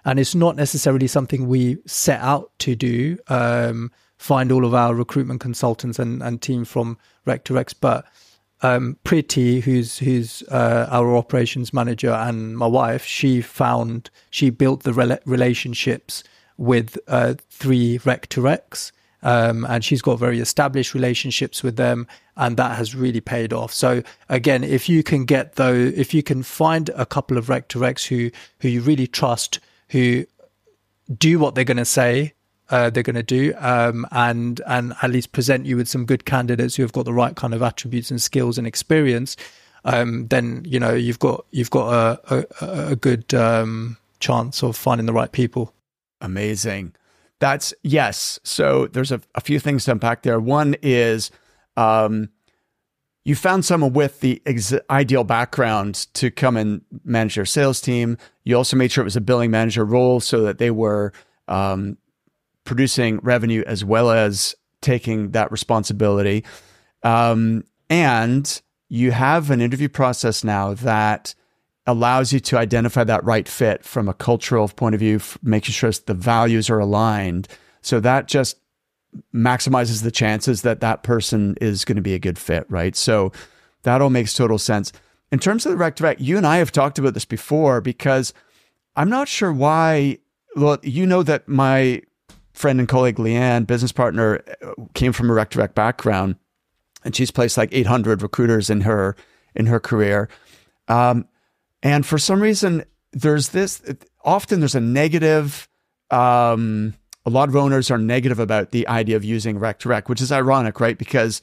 And it's not necessarily something we set out to do, um, find all of our recruitment consultants and, and team from Rec to Recs, but um, Pretty, who's who's uh, our operations manager, and my wife, she found, she built the rela- relationships with uh, three Rec to Recs. Um, and she's got very established relationships with them, and that has really paid off. So again, if you can get though, if you can find a couple of Rec to Recs who who you really trust, who do what they're going to say uh, they're going to do, um, and and at least present you with some good candidates who have got the right kind of attributes and skills and experience, um, then you know you've got you've got a a, a good um, chance of finding the right people. Amazing. That's yes. So there's a, a few things to unpack there. One is um, you found someone with the ex- ideal background to come and manage your sales team. You also made sure it was a billing manager role so that they were um, producing revenue as well as taking that responsibility. Um, and you have an interview process now that allows you to identify that right fit from a cultural point of view, making sure the values are aligned. So that just maximizes the chances that that person is going to be a good fit, right? So that all makes total sense. In terms of the Rec to Rec, you and I have talked about this before because I'm not sure why, well, you know that my friend and colleague Leanne, business partner, came from a Rec to Rec background, and she's placed like eight hundred recruiters in her in her career. Um, And for some reason, there's this, often there's a negative, um, a lot of owners are negative about the idea of using Rec to Rec, which is ironic, right? Because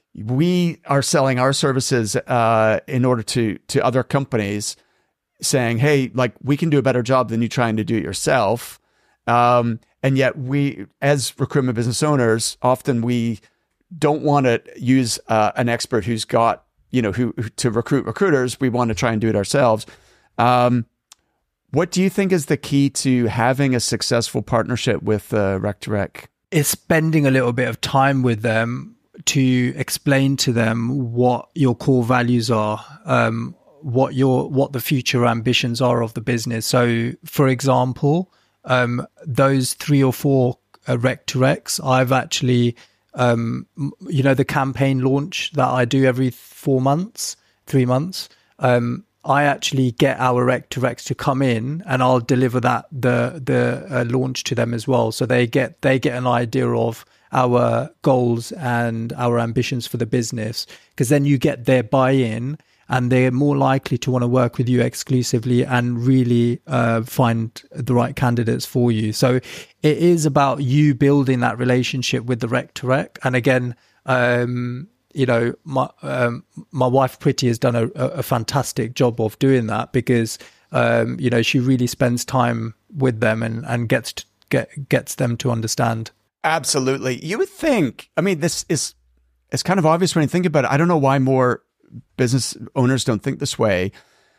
we are selling our services uh, in order to to other companies saying, hey, like we can do a better job than you trying to do it yourself. Um, and yet we, as recruitment business owners, often we don't want to use uh, an expert who's got you know, who, who to recruit recruiters. We want to try and do it ourselves. Um, what do you think is the key to having a successful partnership with uh, Rec to Rec? It's spending a little bit of time with them to explain to them what your core values are, um, what your what the future ambitions are of the business. So, for example, um, those three or four uh, Rec to Recs, I've actually. Um, you know, the campaign launch that I do every four months, three months, um, I actually get our Rec to Recs to come in and I'll deliver that, the, the uh, launch to them as well. So they get, they get an idea of our goals and our ambitions for the business, because then you get their buy-in and they're more likely to want to work with you exclusively and really uh, find the right candidates for you. So it is about you building that relationship with the Rec to Rec. And again, um, you know, my um, my wife Pretty has done a, a fantastic job of doing that because, um, you know, she really spends time with them and, and gets to, get gets them to understand. Absolutely. You would think, I mean, this is, it's kind of obvious when you think about it. I don't know why more business owners don't think this way.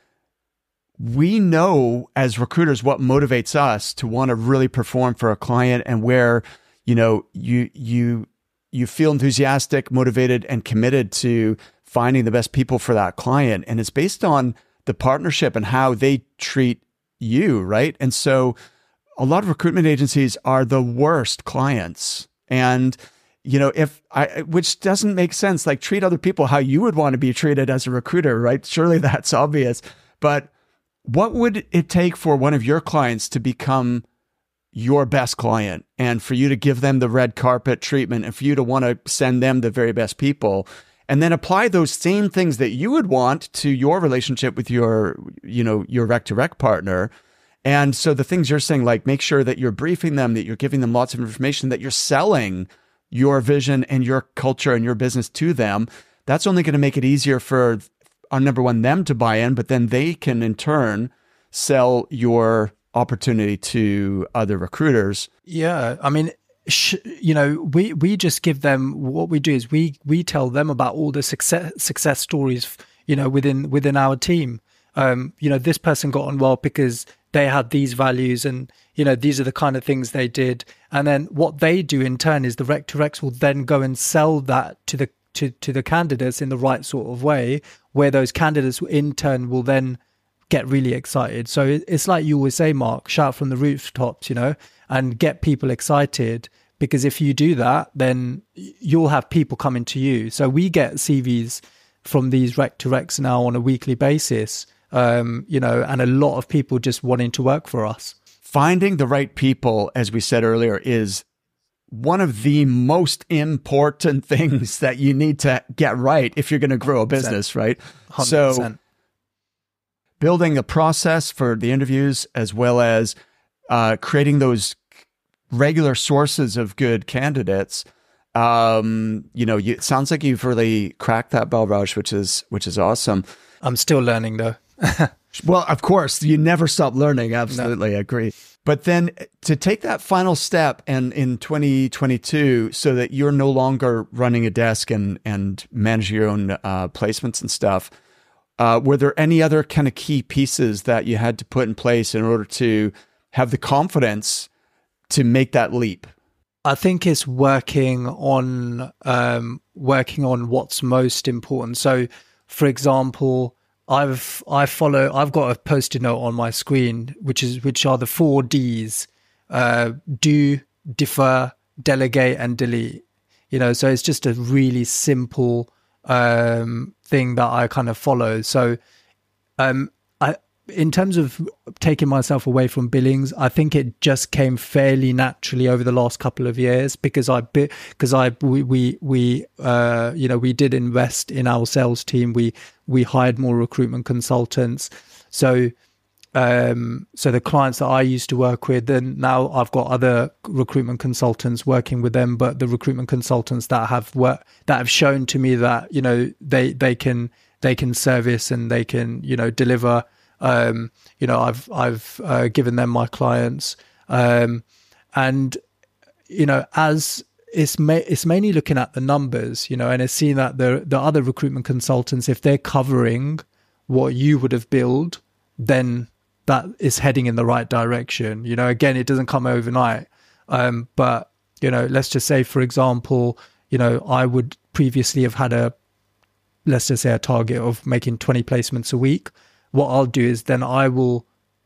We know as recruiters what motivates us to want to really perform for a client, and where, you know, you you you feel enthusiastic, motivated, and committed to finding the best people for that client. And it's based on the partnership and how they treat you, right? And so a lot of recruitment agencies are the worst clients. And you know, if I, which doesn't make sense, like treat other people how you would want to be treated as a recruiter, right? Surely that's obvious. But what would it take for one of your clients to become your best client and for you to give them the red carpet treatment and for you to want to send them the very best people and then apply those same things that you would want to your relationship with your, you know, your Rec to Rec partner? And so the things you're saying, like make sure that you're briefing them, that you're giving them lots of information, that you're selling your vision and your culture and your business to them, that's only going to make it easier for, on number one, them to buy in, but then they can in turn sell your opportunity to other recruiters. Yeah. I mean, sh- you know, we, we just give them, what we do is we, we tell them about all the success, success stories, you know, within, within our team. Um, you know, this person got on well because they had these values and, you know, these are the kind of things they did. And then what they do in turn is the Rec to Recs will then go and sell that to the to, to the candidates in the right sort of way, where those candidates in turn will then get really excited. So it, it's like you always say, Mark, shout from the rooftops, you know, and get people excited. Because if you do that, then you'll have people coming to you. So we get C Vs from these rec to recs now on a weekly basis, um, you know, and a lot of people just wanting to work for us. Finding the right people, as we said earlier, is one of the most important things that you need to get right if you're going to grow a business, right? one hundred percent. So building a process for the interviews, as well as uh, creating those regular sources of good candidates. Um, you know, you, it sounds like you've really cracked that, Balraj, which is which is awesome. I'm still learning though. Well, of course, you never stop learning. Absolutely, no. Agree. But then to take that final step and in twenty twenty-two, so that you're no longer running a desk and and manage your own uh, placements and stuff, uh, were there any other kind of key pieces that you had to put in place in order to have the confidence to make that leap? I think it's working on um, working on what's most important. So, for example, I've I follow I've got a post-it note on my screen, which is which are the four D's: uh, do, defer, delegate, and delete. You know, so it's just a really simple um, thing that I kind of follow. So, um, I in terms of taking myself away from billings, I think it just came fairly naturally over the last couple of years because I because I we we, we uh, you know we did invest in our sales team. We we hired more recruitment consultants. So um, so the clients that I used to work with, and now I've got other recruitment consultants working with them. But the recruitment consultants that have work that have shown to me that you know they they can they can service and they can you know deliver. Um, you know, I've I've uh, given them my clients, um, and you know, as it's ma- it's mainly looking at the numbers, you know, and it's seeing that the the other recruitment consultants, if they're covering what you would have billed, then that is heading in the right direction. You know, again, it doesn't come overnight, um, but you know, let's just say, for example, you know, I would previously have had a, let's just say, a target of making twenty placements a week. What I'll do is then I will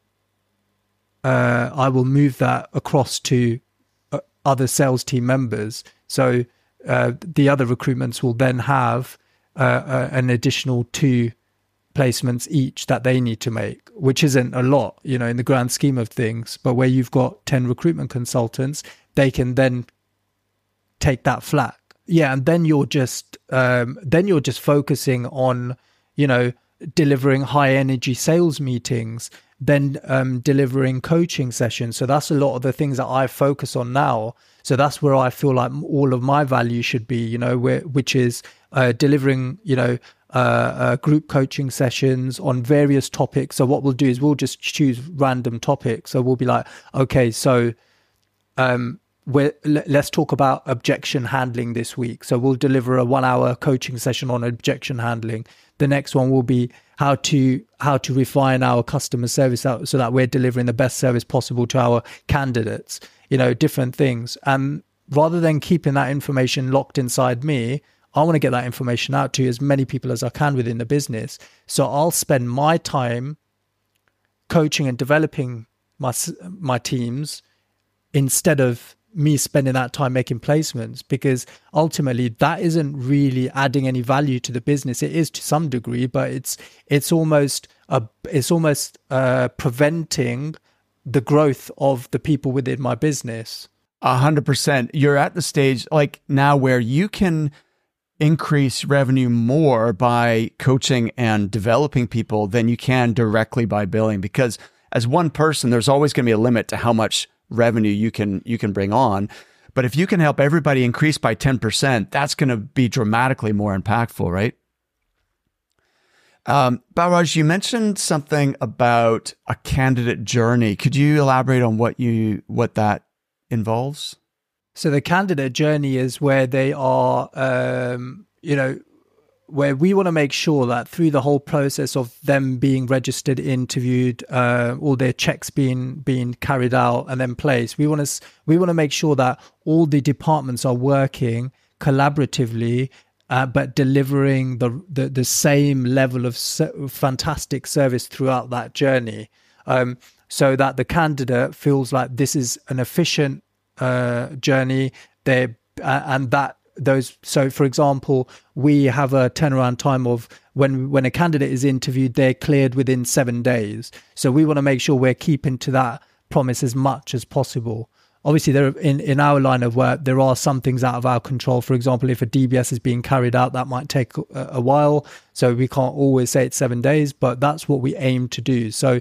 uh, I will move that across to uh, other sales team members. So uh, the other recruitments will then have uh, uh, an additional two placements each that they need to make, which isn't a lot, you know, in the grand scheme of things. But where you've got ten recruitment consultants, they can then take that flack. Yeah, and then you're just um, then you're just focusing on, you know, delivering high energy sales meetings, then um, delivering coaching sessions. So that's a lot of the things that I focus on now. So that's where I feel like all of my value should be, you know, where, which is uh, delivering, you know, uh, uh, group coaching sessions on various topics. So what we'll do is we'll just choose random topics. So we'll be like, okay, so um, we're, let's talk about objection handling this week. So we'll deliver a one hour coaching session on objection handling. The next one will be how to how to refine our customer service out so that we're delivering the best service possible to our candidates, you know, different things. And rather than keeping that information locked inside me, I want to get that information out to as many people as I can within the business. So I'll spend my time coaching and developing my my teams instead of me spending that time making placements, because ultimately that isn't really adding any value to the business. It is to some degree, but it's it's almost a, it's almost uh, preventing the growth of the people within my business. A hundred percent. You're at the stage like now where you can increase revenue more by coaching and developing people than you can directly by billing, because as one person, there's always going to be a limit to how much revenue you can you can bring on. But if you can help everybody increase by ten percent, that's going to be dramatically more impactful, right? Um, Balraj, you mentioned something about a candidate journey. Could you elaborate on what you what that involves? So the candidate journey is where they are, um, you know, where we want to make sure that through the whole process of them being registered, interviewed, uh, all their checks being being carried out and then placed, we want to we want to make sure that all the departments are working collaboratively uh, but delivering the, the the same level of se- fantastic service throughout that journey, um, so that the candidate feels like this is an efficient uh, journey. They uh, and that those. So, for example, we have a turnaround time of when when a candidate is interviewed, they're cleared within seven days. So we want to make sure we're keeping to that promise as much as possible. Obviously, there in, in our line of work, there are some things out of our control. For example, if a D B S is being carried out, that might take a, a while. So we can't always say it's seven days, but that's what we aim to do. So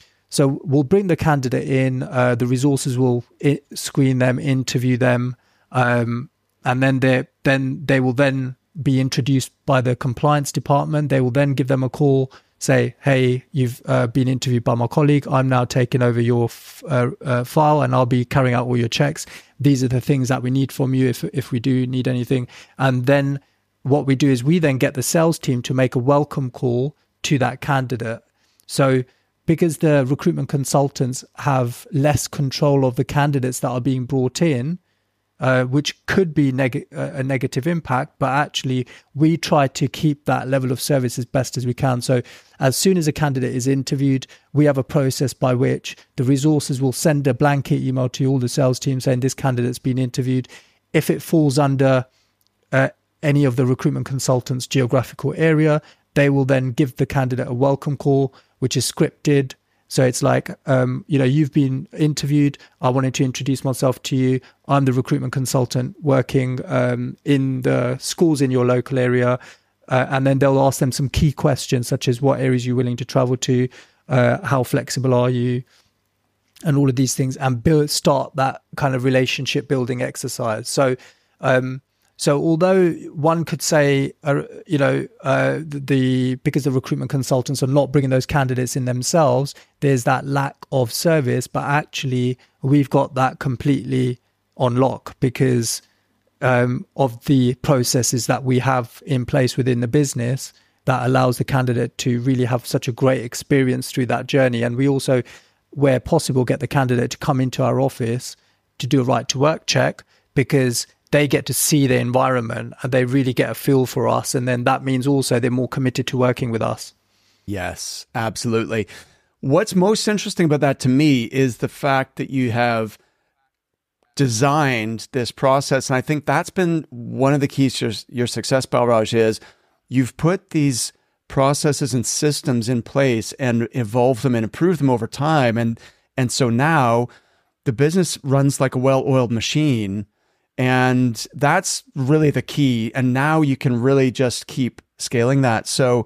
so we'll bring the candidate in, uh, the resources will I- screen them, interview them, um, and then they then they will then be introduced by the compliance department. They will then give them a call, say, hey, you've uh, been interviewed by my colleague. I'm now taking over your f- uh, uh, file and I'll be carrying out all your checks. These are the things that we need from you if if we do need anything. And then what we do is we then get the sales team to make a welcome call to that candidate. So because the recruitment consultants have less control of the candidates that are being brought in, Uh, which could be neg- a negative impact, but actually we try to keep that level of service as best as we can. So as soon as a candidate is interviewed, we have a process by which the resources will send a blanket email to all the sales team saying this candidate's been interviewed. If it falls under uh, any of the recruitment consultants' geographical area, they will then give the candidate a welcome call, which is scripted. So it's like, um, you know, you've been interviewed. I wanted to introduce myself to you. I'm the recruitment consultant working um, in the schools in your local area. Uh, and then they'll ask them some key questions, such as what areas you're willing to travel to, uh, how flexible are you, and all of these things, and build, start that kind of relationship building exercise. So, um, So although one could say, uh, you know, uh, the, the because the recruitment consultants are not bringing those candidates in themselves, there's that lack of service, but actually we've got that completely on lock because um, of the processes that we have in place within the business that allows the candidate to really have such a great experience through that journey. And we also, where possible, get the candidate to come into our office to do a right to work check because they get to see the environment and they really get a feel for us. And then that means also they're more committed to working with us. Yes, absolutely. What's most interesting about that to me is the fact that you have designed this process. And I think that's been one of the keys to your, your success, Balraj, is you've put these processes and systems in place and evolved them and improved them over time. And, and so now the business runs like a well-oiled machine. And that's really the key. And now you can really just keep scaling that. So,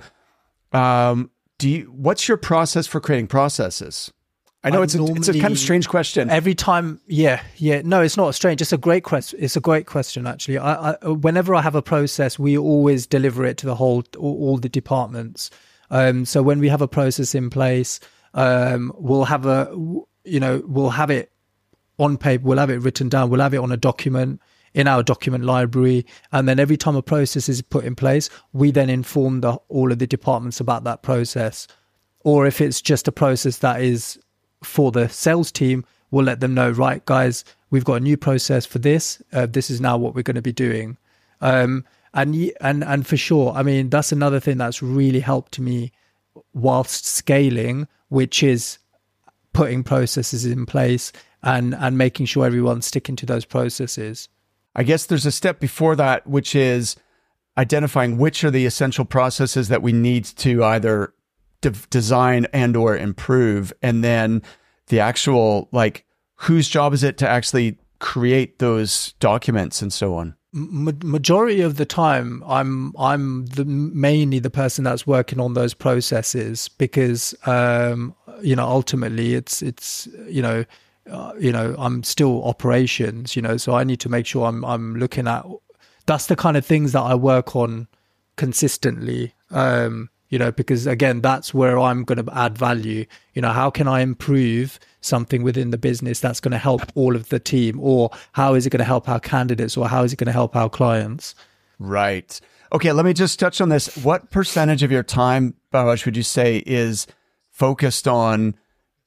um, do you, what's your process for creating processes? I know it's a, it's a kind of strange question. Every time, yeah, yeah. No, it's not strange. It's a great question. It's a great question, actually. I, I, whenever I have a process, we always deliver it to the whole, all, all the departments. Um, so when we have a process in place, um, we'll have a, you know, we'll have it on paper, we'll have it written down, we'll have it on a document in our document library. And then every time a process is put in place, we then inform the, all of the departments about that process. Or if it's just a process that is for the sales team, we'll let them know, right, guys, we've got a new process for this. Uh, this is now what we're going to be doing. Um, and, and, and for sure, I mean, that's another thing that's really helped me whilst scaling, which is putting processes in place and and making sure everyone's sticking to those processes. I guess there's a step before that, which is identifying which are the essential processes that we need to either de- design and or improve. And then the actual, like, whose job is it to actually create those documents and so on? Ma- majority of the time, I'm I'm the, mainly the person that's working on those processes because, um, you know, ultimately it's, it's you know, Uh, you know, I'm still operations, you know, so I need to make sure I'm I'm looking at, that's the kind of things that I work on consistently, um, you know, because again, that's where I'm going to add value. You know, how can I improve something within the business that's going to help all of the team, or how is it going to help our candidates, or how is it going to help our clients? Right. Okay, let me just touch on this. What percentage of your time, Balraj, would you say is focused on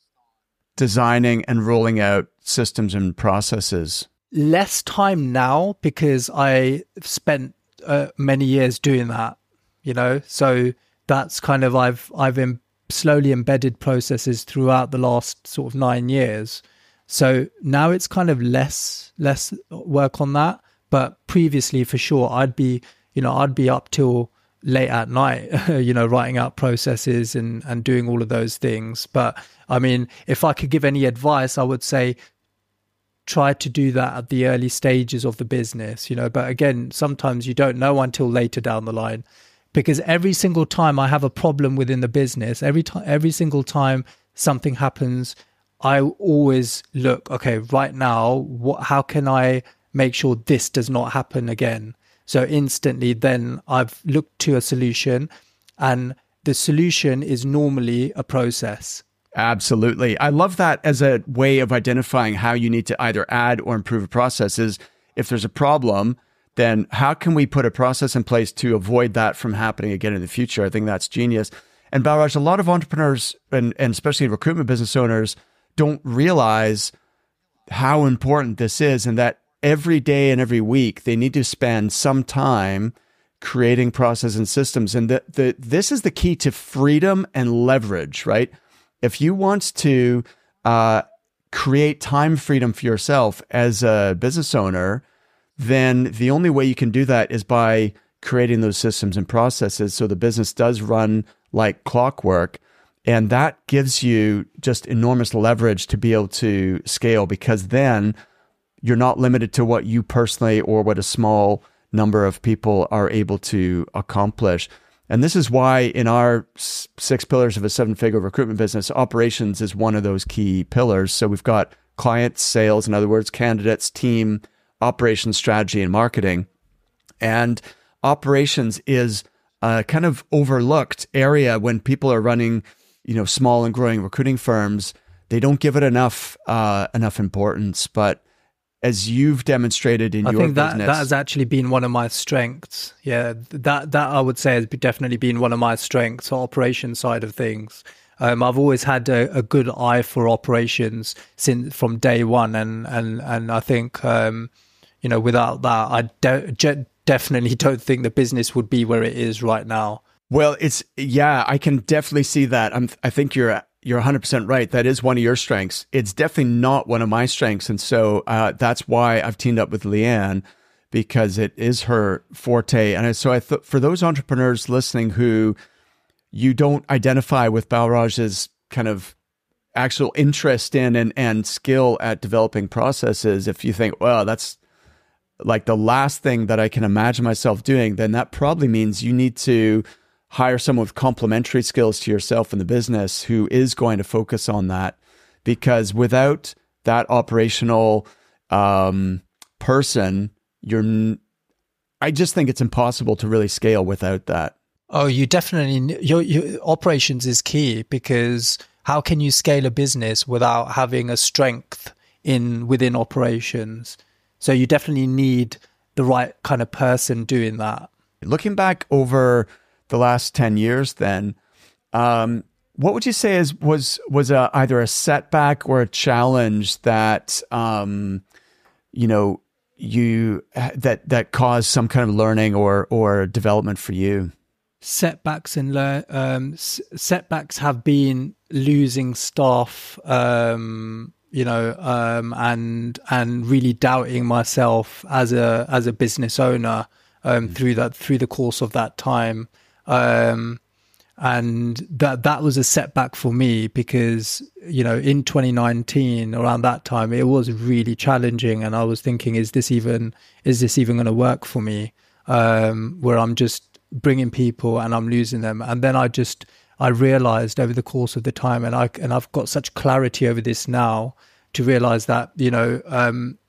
designing and rolling out systems and processes? Less time now because I spent uh, many years doing that, you know. So that's kind of I've I've em- slowly embedded processes throughout the last sort of nine years. So now it's kind of less less work on that. But previously, for sure, I'd be you know I'd be up till late at night, you know, writing out processes and and doing all of those things. But I mean, if I could give any advice, I would say try to do that at the early stages of the business, you know. But again, sometimes you don't know until later down the line, because every single time I have a problem within the business, every time, every single time something happens, I always look, okay, right now, what, how can I make sure this does not happen again? So instantly, then I've looked to a solution, and the solution is normally a process. Absolutely. I love that as a way of identifying how you need to either add or improve a process. Is if there's a problem, then how can we put a process in place to avoid that from happening again in the future? I think that's genius. And Balraj, a lot of entrepreneurs and, and especially recruitment business owners don't realize how important this is, and that every day and every week they need to spend some time creating processes and systems. And the, the, this is the key to freedom and leverage, right? If you want to uh, create time freedom for yourself as a business owner, then the only way you can do that is by creating those systems and processes so the business does run like clockwork. And that gives you just enormous leverage to be able to scale, because then you're not limited to what you personally or what a small number of people are able to accomplish. And this is why in our six pillars of a seven-figure recruitment business, operations is one of those key pillars. So we've got client sales, in other words, candidates, team, operations, strategy, and marketing. And operations is a kind of overlooked area when people are running, you know, small and growing recruiting firms. They don't give it enough uh, enough importance. But as you've demonstrated in I your think that, business, that has actually been one of my strengths. Yeah, that that I would say has definitely been one of my strengths, the operations side of things. Um, I've always had a, a good eye for operations since from day one, and and and I think um, you know, without that, I de- je- definitely don't think the business would be where it is right now. Well, it's yeah, I can definitely see that. I'm, I think you're you're one hundred percent right. That is one of your strengths. It's definitely not one of my strengths, and so uh, that's why I've teamed up with Leanne, because it is her forte. And so I thought for those entrepreneurs listening who you don't identify with Balraj's kind of actual interest in and, and skill at developing processes, if you think, well, that's like the last thing that I can imagine myself doing, then that probably means you need to hire someone with complementary skills to yourself in the business who is going to focus on that. Because without that operational um, person, you're, n- I just think it's impossible to really scale without that. Oh, you definitely, your, your operations is key, because how can you scale a business without having a strength in within operations? So you definitely need the right kind of person doing that. Looking back over the last ten years then, um, what would you say is was was a, either a setback or a challenge that, um, you know, you that that caused some kind of learning or or development for you? Setbacks and learn um, s- setbacks have been losing staff, um, you know, um, and and really doubting myself as a as a business owner um, mm-hmm. through that through the course of that time. Um, and that, that was a setback for me, because, you know, in twenty nineteen, around that time, it was really challenging. And I was thinking, is this even, is this even going to work for me? Um, where I'm just bringing people and I'm losing them. And then I just, I realized over the course of the time, and I, and I've got such clarity over this now to realize that, you know, um,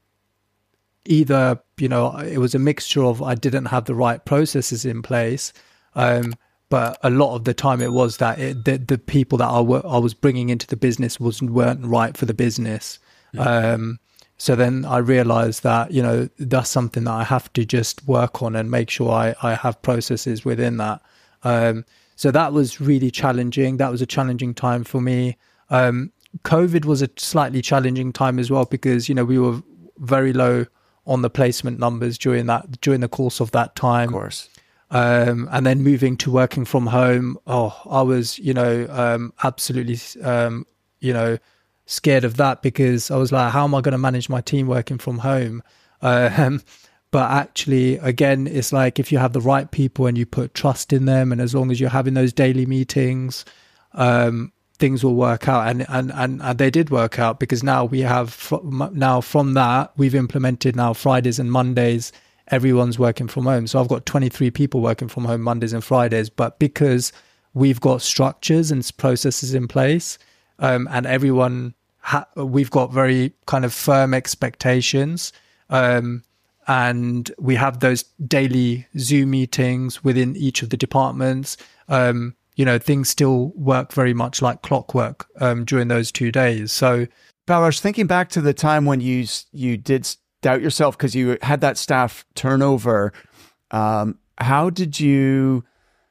either, you know, it was a mixture of, I didn't have the right processes in place. Um, but a lot of the time it was that it, the, the people that I, w- I was bringing into the business was, weren't right for the business. Mm. Um, so then I realized that, you know, that's something that I have to just work on and make sure I, I have processes within that. Um, so that was really challenging. That was a challenging time for me. Um, COVID was a slightly challenging time as well, because, you know, we were very low on the placement numbers during that during the course of that time. Of course. Um, and then moving to working from home, oh, I was, you know, um, absolutely, um, you know, scared of that, because I was like, how am I going to manage my team working from home? Um, but actually, again, it's like if you have the right people and you put trust in them, and as long as you're having those daily meetings, um, things will work out. And, and, and, and they did work out, because now we have, now from that, we've implemented now Fridays and Mondays, everyone's working from home. So I've got twenty-three people working from home Mondays and Fridays, but because we've got structures and processes in place, um, and everyone, ha- we've got very kind of firm expectations, um, and we have those daily Zoom meetings within each of the departments. Um, you know, things still work very much like clockwork um, during those two days. So, Balraj, thinking back to the time when you you did doubt yourself because you had that staff turnover, um, how did you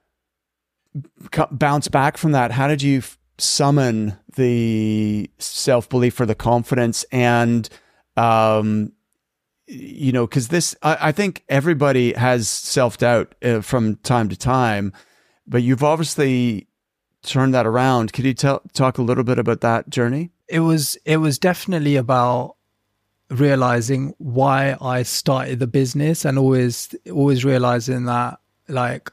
c- bounce back from that? How did you f- summon the self-belief or the confidence? And, um, you know, because this, I, I think everybody has self-doubt uh, from time to time, but you've obviously turned that around. Could you tell, talk a little bit about that journey? It was, it was definitely about realizing why I started the business, and always always realizing that, like,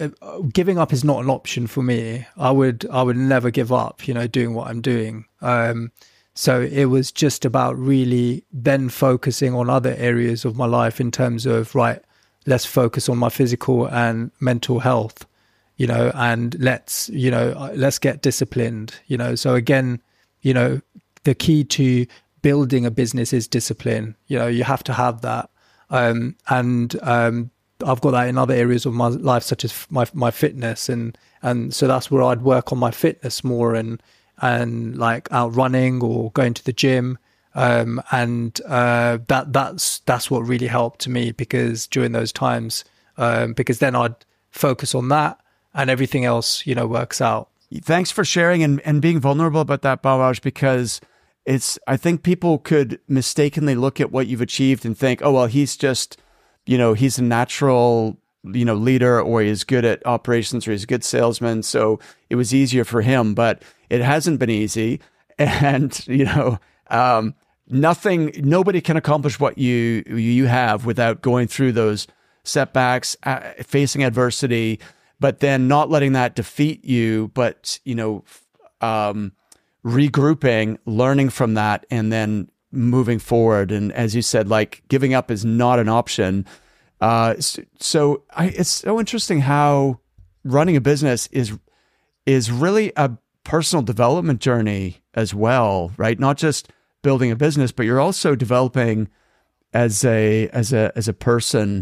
giving up is not an option for me. I would I would never give up, you know, doing what I'm doing. Um, so it was just about really then focusing on other areas of my life in terms of, right, let's focus on my physical and mental health, you know, and let's, you know, let's get disciplined, you know. So again, you know, the key to building a business is discipline. You know, you have to have that. Um, and um, I've got that in other areas of my life, such as my my fitness. And and so that's where I'd work on my fitness more, and and like out running or going to the gym. Um, and uh, that that's that's what really helped me, because during those times, um, because then I'd focus on that and everything else, you know, works out. Thanks for sharing and, and being vulnerable about that, Balraj, because It's, I think people could mistakenly look at what you've achieved and think, oh, well, he's just, you know, he's a natural, you know, leader, or he's good at operations, or he's a good salesman, so it was easier for him. But it hasn't been easy. And, you know, um, nothing, nobody can accomplish what you, you have without going through those setbacks, uh, facing adversity, but then not letting that defeat you, but, you know, um, regrouping, learning from that, and then moving forward. And as you said, like, giving up is not an option. Uh, so so I, it's so interesting how running a business is is really a personal development journey as well, right? Not just building a business, but you're also developing as a as a as a person.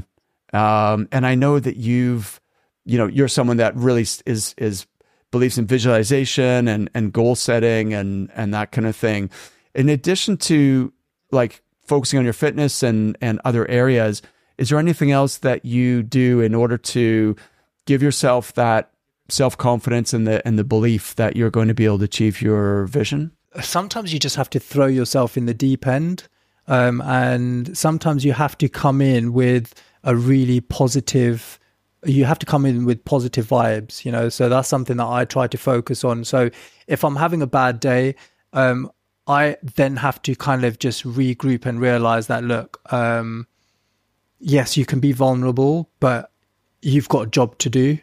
Um, and I know that you've, you know, you're someone that really is is. believes in visualization and, and goal setting and, and that kind of thing. In addition to like focusing on your fitness and, and other areas, is there anything else that you do in order to give yourself that self-confidence and the, and the belief that you're going to be able to achieve your vision? Sometimes you just have to throw yourself in the deep end. Um, and sometimes you have to come in with a really positive you have to come in with positive vibes, you know, so that's something that I try to focus on. So if I'm having a bad day, um, I then have to kind of just regroup and realize that, look, um, yes, you can be vulnerable, but you've got a job to do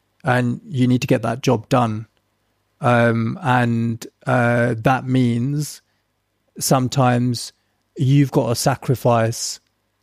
and you need to get that job done. Um, and uh, that means sometimes you've got to sacrifice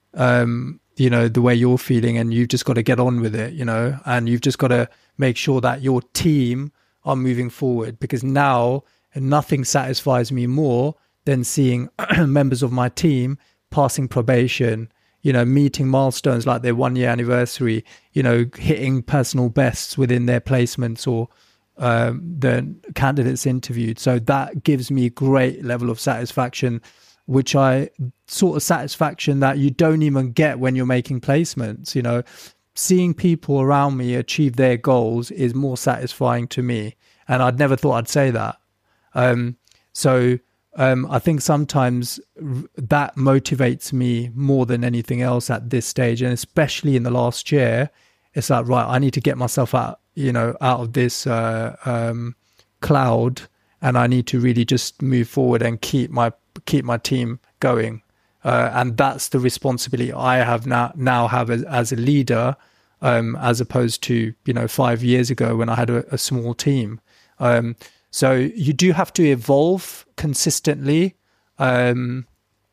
um you know, the way you're feeling, and you've just got to get on with it, you know, and you've just got to make sure that your team are moving forward, because now nothing satisfies me more than seeing members of my team passing probation, you know, meeting milestones like their one year anniversary, you know, hitting personal bests within their placements or um, the candidates interviewed. So that gives me great level of satisfaction, which I sort of satisfaction that you don't even get when you're making placements. You know, seeing people around me achieve their goals is more satisfying to me. And I'd never thought I'd say that. Um, so um, I think sometimes r- that motivates me more than anything else at this stage. And especially in the last year, it's like, right, I need to get myself out, you know, out of this uh, um, cloud, and I need to really just move forward and keep my keep my team going. Uh, and that's the responsibility I have now now have as, as a leader, um, as opposed to, you know, five years ago when I had a, a small team. Um, so you do have to evolve consistently, um,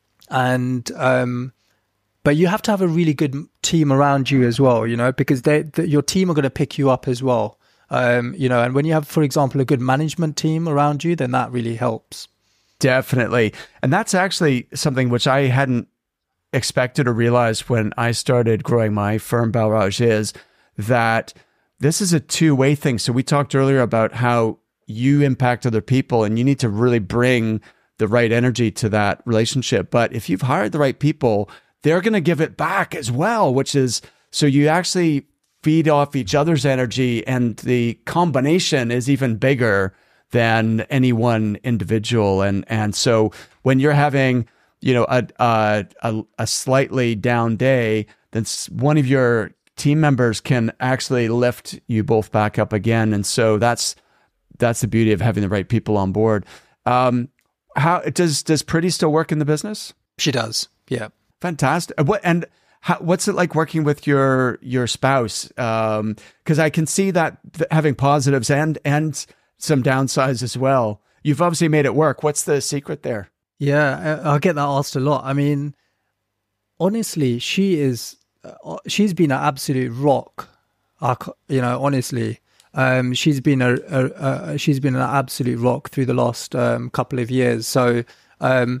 and um, but you have to have a really good team around you as well, you know, because they, the, your team are going to pick you up as well, um, you know. And when you have, for example, a good management team around you, then that really helps. Definitely. And that's actually something which I hadn't expected or realized when I started growing my firm, Balraj, is that this is a two-way thing. So we talked earlier about how you impact other people and you need to really bring the right energy to that relationship. But if you've hired the right people, they're going to give it back as well, which is, so you actually feed off each other's energy, and the combination is even bigger than any one individual. And and so when you're having, you know, a a, a, a slightly down day, then one of your team members can actually lift you both back up again. And so that's that's the beauty of having the right people on board. Um, how does does Pretty still work in the business? She does. Yeah. Fantastic. What and how, what's it like working with your your spouse? Um, because I can see that having positives and and some downsides as well. You've obviously made it work. What's the secret there? Yeah, I get that asked a lot. I mean, honestly, she is, uh, she's been an absolute rock. Uh, you know, honestly, um, she's been a, a, a she's been an absolute rock through the last um, couple of years. So, um,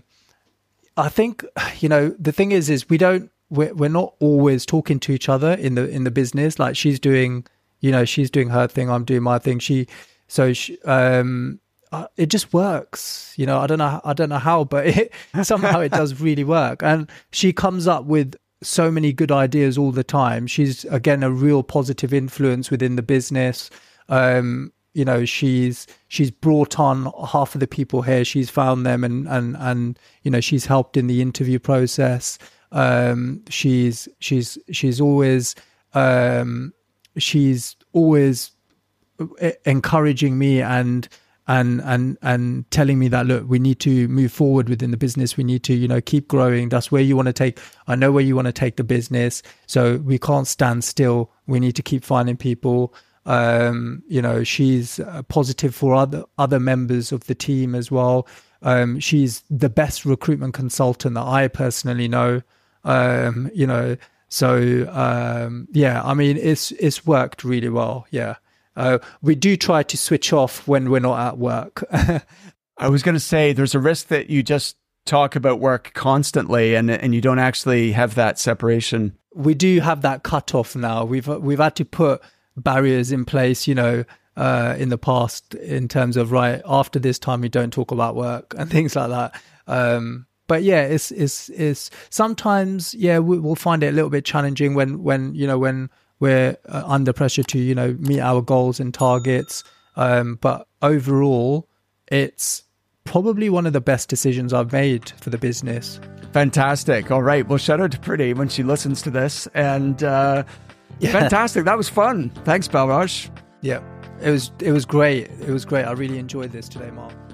I think, you know, the thing is, is we don't, we're, we're not always talking to each other in the in the business. Like she's doing, you know, she's doing her thing, I'm doing my thing. She, so she, um, uh, it just works. You know, I don't know, I don't know how, but it, somehow it does really work. And she comes up with so many good ideas all the time. She's again a real positive influence within the business. Um, you know, she's she's brought on half of the people here. She's found them, and and and you know, she's helped in the interview process. Um, she's she's she's always um, she's always encouraging me and and and and telling me that, look, we need to move forward within the business. We need to, you know, keep growing. That's where you want to take. I know where you want to take the business. So we can't stand still. We need to keep finding people. Um, you know, she's uh, positive for other other members of the team as well. Um, she's the best recruitment consultant that I personally know. Um, you know, so um, yeah, I mean, it's it's worked really well. Yeah, uh, we do try to switch off when we're not at work. I was going to say, there's a risk that you just talk about work constantly, and and you don't actually have that separation. We do have that cutoff now. We've we've had to put barriers in place, you know, uh, in the past, in terms of, right, after this time we don't talk about work and things like that. Um, but yeah, it's it's it's sometimes, yeah, we, we'll find it a little bit challenging when when you know when we're uh, under pressure to, you know, meet our goals and targets. Um, but overall, it's probably one of the best decisions I've made for the business. Fantastic. All right. Well, shout out to Pretty when she listens to this. And uh, yeah. Fantastic. That was fun. Thanks, Balraj. Yeah, it was it was great. It was great. I really enjoyed this today, Mark.